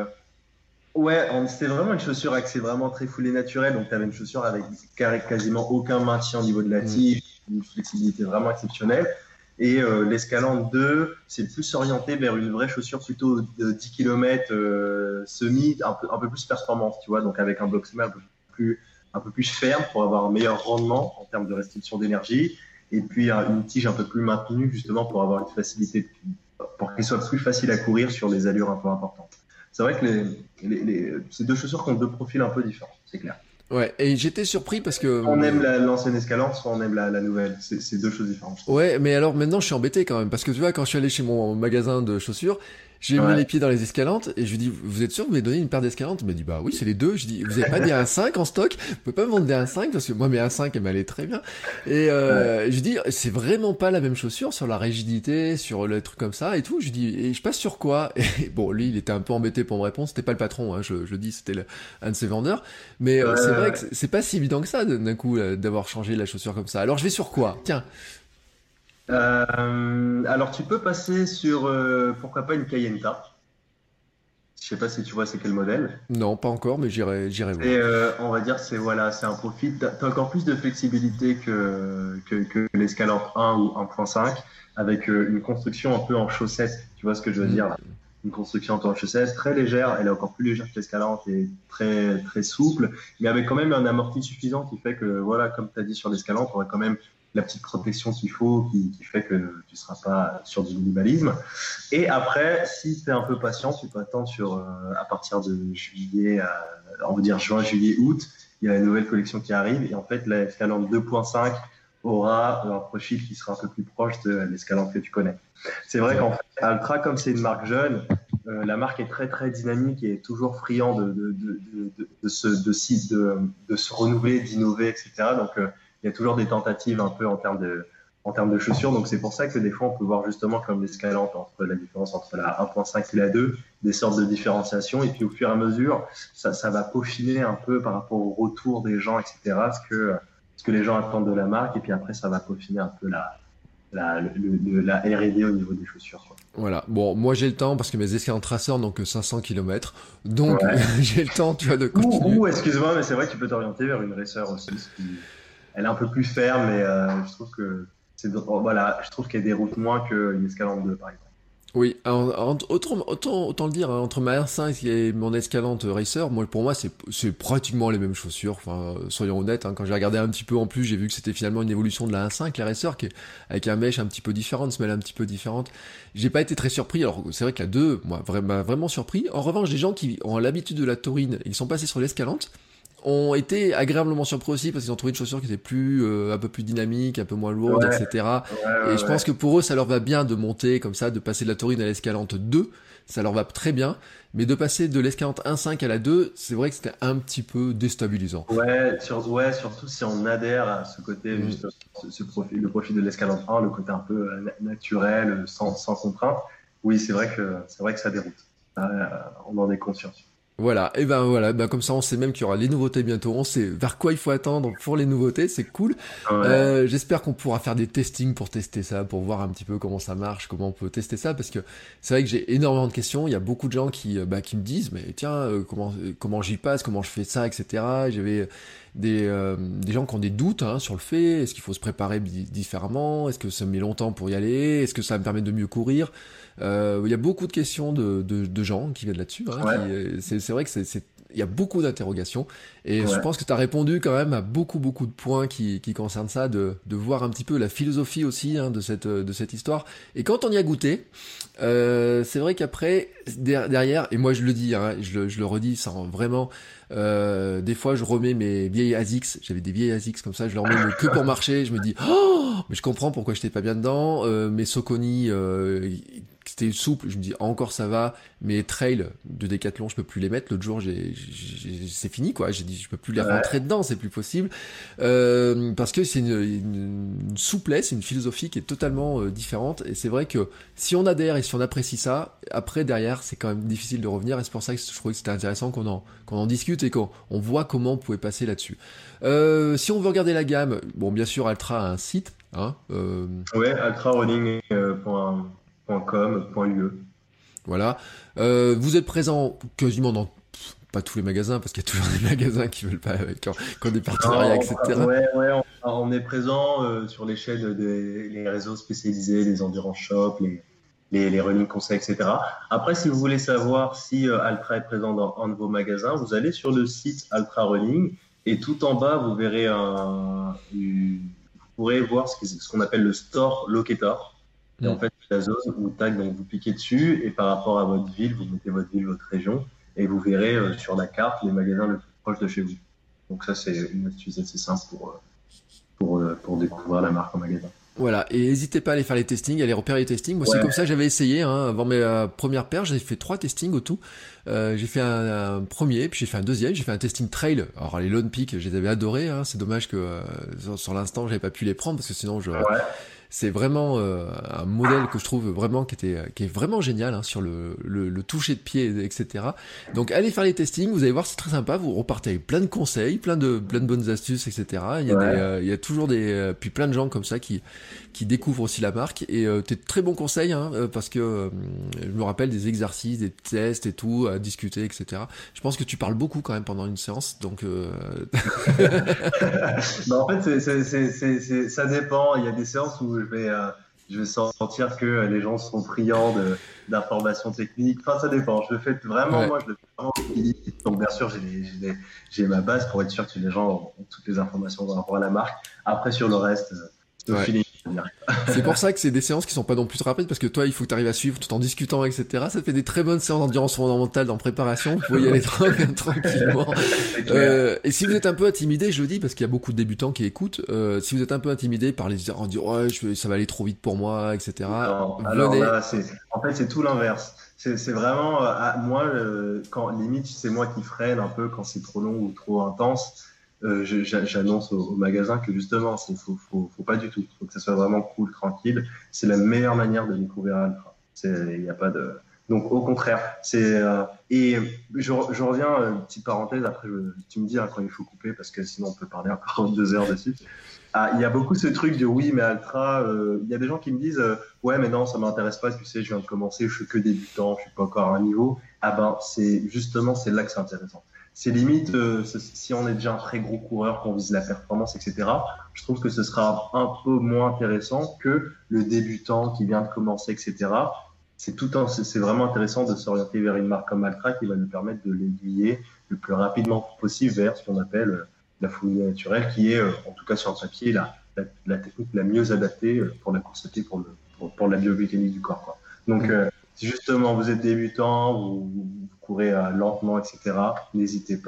c'était vraiment une chaussure axée vraiment très full et naturel. Donc, tu avais une chaussure avec quasiment aucun maintien au niveau de la tige, une flexibilité vraiment exceptionnelle. Et l'Escalante 2, c'est plus orienté vers une vraie chaussure plutôt de 10 km semi, un peu plus performante, tu vois, donc avec un bloc semelle un peu plus ferme pour avoir un meilleur rendement en termes de restriction d'énergie, et puis une tige un peu plus maintenue justement pour avoir une facilité, pour qu'elle soit plus facile à courir sur des allures un peu importantes. C'est vrai que ces deux chaussures ont deux profils un peu différents, c'est clair. Ouais, et j'étais surpris parce que... On aime l'ancienne Escalante, soit on aime la nouvelle. C'est deux choses différentes. Ouais, mais alors maintenant je suis embêté quand même, parce que tu vois, quand je suis allé chez mon magasin de chaussures, j'ai mis les pieds dans les escalantes, et je lui dis, vous êtes sûr que vous m'avez donné une paire d'escalantes? Il m'a dit, bah oui, c'est les deux. Je dis, vous avez pas des 1.5 en stock? Vous pouvez pas me vendre des 1.5? Parce que moi, mes 1.5, elles m'allaient très bien. Et je lui dis, c'est vraiment pas la même chaussure sur la rigidité, sur le truc comme ça et tout. Je lui dis, et je passe sur quoi? Et bon, lui, il était un peu embêté pour me répondre. C'était pas le patron, je dis, c'était un de ses vendeurs. Mais c'est vrai que c'est pas si évident que ça, d'un coup, d'avoir changé la chaussure comme ça. Alors je vais sur quoi? Tiens. Alors tu peux passer sur pourquoi pas une Kayenta. Je sais pas si tu vois c'est quel modèle. Non, pas encore, mais j'irai voir. Et on va dire c'est un profil. T'as encore plus de flexibilité que l'Escalante 1 ou 1.5 avec une construction un peu en chaussette. Tu vois ce que je veux dire là? Une construction un peu en chaussette, très légère. Elle est encore plus légère que l'Escalante et très très souple, mais avec quand même un amorti suffisant qui fait que voilà, comme tu as dit sur l'Escalante, on aurait quand même la petite protection qu'il faut, qui fait que tu ne seras pas sur du minimalisme. Et après, si tu es un peu patient, tu peux attendre à partir de juillet, on va dire juin, juillet, août, il y a la nouvelle collection qui arrive. Et en fait, l'Escalante 2.5 aura un profil qui sera un peu plus proche de l'Escalante que tu connais. C'est vrai qu'en fait, Altra, comme c'est une marque jeune, la marque est très très dynamique et est toujours friand de se renouveler, d'innover, etc. Donc, il y a toujours des tentatives un peu en termes de chaussures. Donc, c'est pour ça que des fois, on peut voir justement comme l'Escalante, la différence entre la 1.5 et la 2, des sortes de différenciations. Et puis, au fur et à mesure, ça va peaufiner un peu par rapport au retour des gens, etc. Ce que les gens attendent de la marque. Et puis après, ça va peaufiner un peu la R&D au niveau des chaussures, quoi. Voilà. Bon, moi j'ai le temps parce que mes escalants traceurs n'ont que 500 km. Donc j'ai le temps, tu vois, de continuer. Excuse-moi, mais c'est vrai que tu peux t'orienter vers une racer aussi. Elle est un peu plus ferme, mais je trouve que je trouve qu'elle déroute moins qu'une Escalante 2, par exemple. Oui, autant le dire, entre ma R5 et mon Escalante Racer, pour moi, c'est pratiquement les mêmes chaussures. Enfin, soyons honnêtes, quand j'ai regardé un petit peu en plus, j'ai vu que c'était finalement une évolution de la 1.5, la Racer, qui est avec un mesh un petit peu différent, une semelle un petit peu différente. J'ai pas été très surpris. Alors, c'est vrai que la 2, moi, m'a vraiment surpris. En revanche, les gens qui ont l'habitude de la taurine, ils sont passés sur l'Escalante, ont été agréablement surpris aussi parce qu'ils ont trouvé une chaussure qui était un peu plus dynamique, un peu moins lourde, etc. Et je pense que pour eux, ça leur va bien de monter comme ça, de passer de la Taurine à l'Escalante 2. Ça leur va très bien. Mais de passer de l'Escalante 1.5 à la 2, c'est vrai que c'était un petit peu déstabilisant. Surtout si on adhère à ce côté, juste, le profil de l'Escalante 1, le côté un peu naturel, sans contrainte. Oui, c'est vrai que ça déroute. On en est conscient. Voilà, et ben comme ça on sait même qu'il y aura les nouveautés bientôt, on sait vers quoi il faut attendre pour les nouveautés, c'est cool. J'espère qu'on pourra faire des testings pour tester ça, pour voir un petit peu comment ça marche, comment on peut tester ça, parce que c'est vrai que j'ai énormément de questions, il y a beaucoup de gens qui me disent, mais tiens, comment j'y passe, comment je fais ça, etc. J'avais des gens qui ont des doutes sur le fait, est-ce qu'il faut se préparer différemment, est-ce que ça me met longtemps pour y aller, est-ce que ça me permet de mieux courir. Il y a beaucoup de questions de gens qui viennent là-dessus. C'est vrai que il y a beaucoup d'interrogations et je pense que tu as répondu quand même à beaucoup de points qui concernent ça, de voir un petit peu la philosophie aussi de cette histoire. Et quand on y a goûté, c'est vrai qu'après derrière, et moi je le dis, je le redis sans vraiment. Des fois je remets mes vieilles ASICS, j'avais des vieilles ASICS comme ça, je les remets mais que pour marcher, je me dis mais je comprends pourquoi j'étais pas bien dedans. Mes Saucony c'était souple, je me dis encore ça va, mes trails de Decathlon je peux plus les mettre, l'autre jour c'est fini quoi, j'ai dit je peux plus les rentrer dedans, c'est plus possible, parce que c'est une souplesse, une philosophie qui est totalement différente, et c'est vrai que si on adhère et si on apprécie ça, après derrière c'est quand même difficile de revenir, et c'est pour ça que je trouvais que c'était intéressant qu'on en discute et qu'on voit comment on pouvait passer là-dessus. Si on veut regarder la gamme, bon bien sûr Altra a un site, ultrarunning.com.ue. Voilà. Vous êtes présent quasiment dans pas tous les magasins, parce qu'il y a toujours des magasins qui veulent pas, qui ont des partenariats, etc. On est présent sur les chaînes les réseaux spécialisés, les endurance shops, les running conseils, etc. Après, si vous voulez savoir si Altra est présent dans un de vos magasins, vous allez sur le site Altra Running et tout en bas, vous verrez vous pourrez voir ce qu'on appelle le store locator. Et en fait, la zone où donc vous cliquez dessus et par rapport à votre ville, vous mettez votre ville, votre région et vous verrez sur la carte les magasins les plus proches de chez vous. Donc ça, c'est une astuce assez simple pour découvrir la marque en magasin. Voilà, et n'hésitez pas à aller faire les testings, à aller repérer les testings. Moi, c'est comme ça j'avais essayé, avant mes premières paires, j'ai fait 3 testings au tout. J'ai fait un premier, puis j'ai fait un deuxième, j'ai fait un testing trail. Alors les Lone Peak, je les avais adorés, c'est dommage que sur l'instant, j'avais pas pu les prendre, parce que sinon c'est vraiment un modèle que je trouve vraiment qui est vraiment génial sur le toucher de pied, etc. Donc allez faire les testings, vous allez voir, c'est très sympa, vous repartez avec plein de conseils, plein de bonnes astuces, etc. Il y a toujours puis plein de gens comme ça qui découvrent aussi la marque, et t'es très bons conseils, parce que je me rappelle des exercices, des tests et tout, à discuter, etc. Je pense que tu parles beaucoup quand même pendant une séance, donc en fait ça dépend. Il y a des séances où je vais sentir que les gens sont friands d'informations techniques. Enfin, ça dépend. Je le fais vraiment, moi, je le fais vraiment. Donc, bien sûr, j'ai ma base pour être sûr que les gens ont toutes les informations par rapport à la marque. Après, sur le reste, au feeling. C'est pour ça que c'est des séances qui sont pas non plus rapides, parce que toi, il faut que tu arrives à suivre tout en discutant, etc. Ça te fait des très bonnes séances d'endurance fondamentale en préparation. Vous pouvez y aller tranquillement. Et si vous êtes un peu intimidé, je le dis, parce qu'il y a beaucoup de débutants qui écoutent, si vous êtes un peu intimidé par les en disant ça va aller trop vite pour moi, etc. Alors là, en fait, c'est tout l'inverse. C'est vraiment moi, quand limite c'est moi qui freine un peu quand c'est trop long ou trop intense. J'annonce au magasin que justement, faut pas du tout. Faut que ça soit vraiment cool, tranquille. C'est la meilleure manière de découvrir Altra. Il y a pas de. Donc au contraire, et je reviens, petite parenthèse. Après, tu me dis quand il faut couper, parce que sinon on peut parler encore 2 heures dessus. Il y a beaucoup ce truc de oui, mais Altra. Il y a des gens qui me disent ouais, mais non, ça m'intéresse pas. Tu sais, je viens de commencer, je suis que débutant, je suis pas encore à un niveau. C'est là que c'est intéressant. C'est limite, si on est déjà un très gros coureur, qu'on vise la performance, etc., je trouve que ce sera un peu moins intéressant que le débutant qui vient de commencer, etc. C'est vraiment intéressant de s'orienter vers une marque comme Altra qui va nous permettre de l'aiguiller le plus rapidement possible vers ce qu'on appelle la fouille naturelle, qui est, en tout cas sur le papier, la technique la mieux adaptée pour la course à pied, pour la biomécanique du corps, quoi. Donc, si justement vous êtes débutant, vous courez lentement, etc., n'hésitez pas,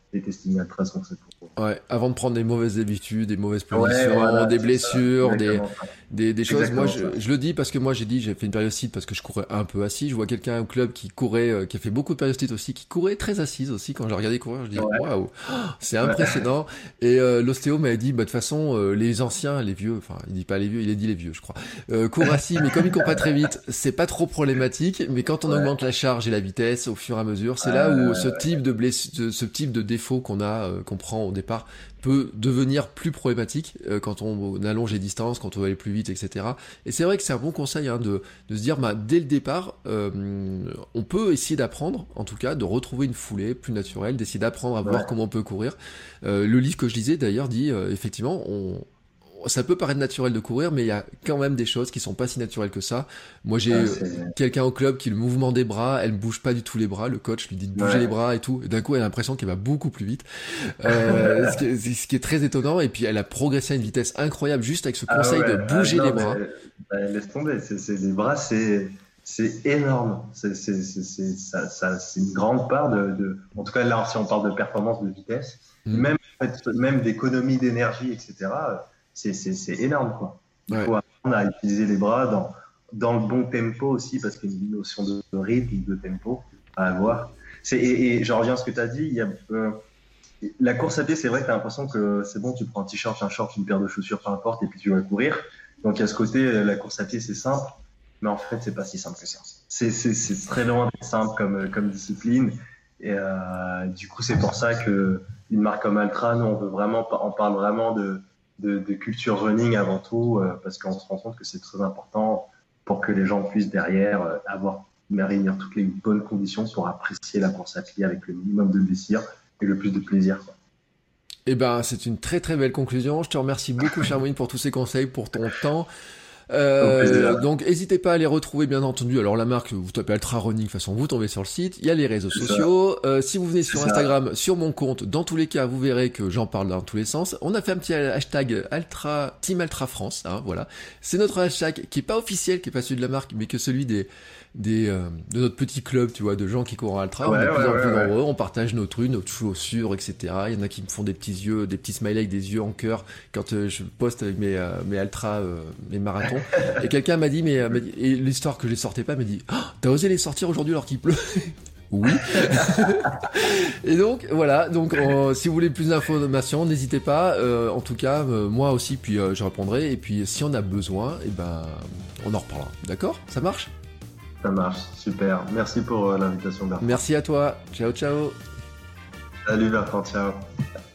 les testing ultra sont faits pour. Ouais, avant de prendre des mauvaises habitudes, des mauvaises positions, des blessures, des choses. Moi, je le dis parce que moi, j'ai fait une périostite parce que je courais un peu assis. Je vois quelqu'un au club qui courait, qui a fait beaucoup de périostite aussi, qui courait très assise aussi. Quand je regardais courir, je dis waouh, c'est impressionnant. Et l'ostéo m'avait dit, bah de toute façon, les anciens, les vieux, enfin, il dit pas les vieux, il a dit les vieux, je crois. Courent assis, mais comme ils courent pas très vite, c'est pas trop problématique. Mais quand on augmente la charge et la vitesse au fur et à mesure, c'est là où ce type de blessure, ce type de défaut qu'on prend au départ peut devenir plus problématique quand on allonge les distances, quand on va aller plus vite, etc. Et c'est vrai que c'est un bon conseil de se dire, dès le départ, on peut essayer d'apprendre, en tout cas, de retrouver une foulée plus naturelle, d'essayer d'apprendre à voir comment on peut courir. Le livre que je lisais d'ailleurs dit, effectivement, ça peut paraître naturel de courir, mais il y a quand même des choses qui sont pas si naturelles que ça. Moi, j'ai quelqu'un au club qui, le mouvement des bras, elle bouge pas du tout les bras. Le coach lui dit de bouger les bras et tout. Et d'un coup, elle a l'impression qu'elle va beaucoup plus vite. Ce qui est très étonnant. Et puis, elle a progressé à une vitesse incroyable juste avec ce conseil de bouger les bras. Laisse tomber. Les bras, c'est énorme. C'est une grande part en tout cas, là, si on parle de performance, de vitesse, même d'économie d'énergie, etc., c'est énorme, quoi. Il faut apprendre à utiliser les bras dans le bon tempo aussi, parce qu'il y a une notion de rythme, de tempo à avoir. Et j'en reviens à ce que tu as dit, la course à pied, c'est vrai que tu as l'impression que c'est bon, tu prends un t-shirt, un short, une paire de chaussures, peu importe, et puis tu vas courir. Donc il y a ce côté, la course à pied, c'est simple, mais en fait, c'est pas si simple que ça. C'est très loin d'être simple comme discipline. Et du coup, c'est pour ça qu'une marque comme Altra, nous, on parle vraiment de culture running avant tout, parce qu'on se rend compte que c'est très important pour que les gens puissent derrière réunir toutes les bonnes conditions pour apprécier la course à pied avec le minimum de blessures et le plus de plaisir, quoi. Eh ben, c'est une très très belle conclusion. Je te remercie beaucoup, Charmouine, pour tous ces conseils, pour ton temps. Donc n'hésitez pas à les retrouver, bien entendu. Alors la marque, vous tapez Altra Running, de toute façon vous tombez sur le site. Il y a les réseaux sociaux. Si vous venez sur Instagram, sur mon compte, dans tous les cas vous verrez que j'en parle dans tous les sens. On a fait un petit hashtag Team Altra France, voilà. C'est notre hashtag qui est pas officiel, qui est pas celui de la marque, mais que celui de notre petit club, tu vois, de gens qui courent à Altra. On est de plus en plus nombreux, on partage nos trucs, nos chaussures, etc. Il y en a qui me font des petits yeux, des petits smileys avec des yeux en cœur quand je poste avec mes Altra, mes marathons. Et quelqu'un m'a dit, et l'histoire que je les sortais pas, m'a dit, t'as osé les sortir aujourd'hui alors qu'il pleut? Oui. Et donc voilà, si vous voulez plus d'informations, n'hésitez pas. En tout cas, moi aussi, puis je répondrai. Et puis si on a besoin, on en reparlera. D'accord? Ça marche? Ça marche, super. Merci pour l'invitation, Bertrand. Merci à toi. Ciao, ciao. Salut Bertrand, ciao.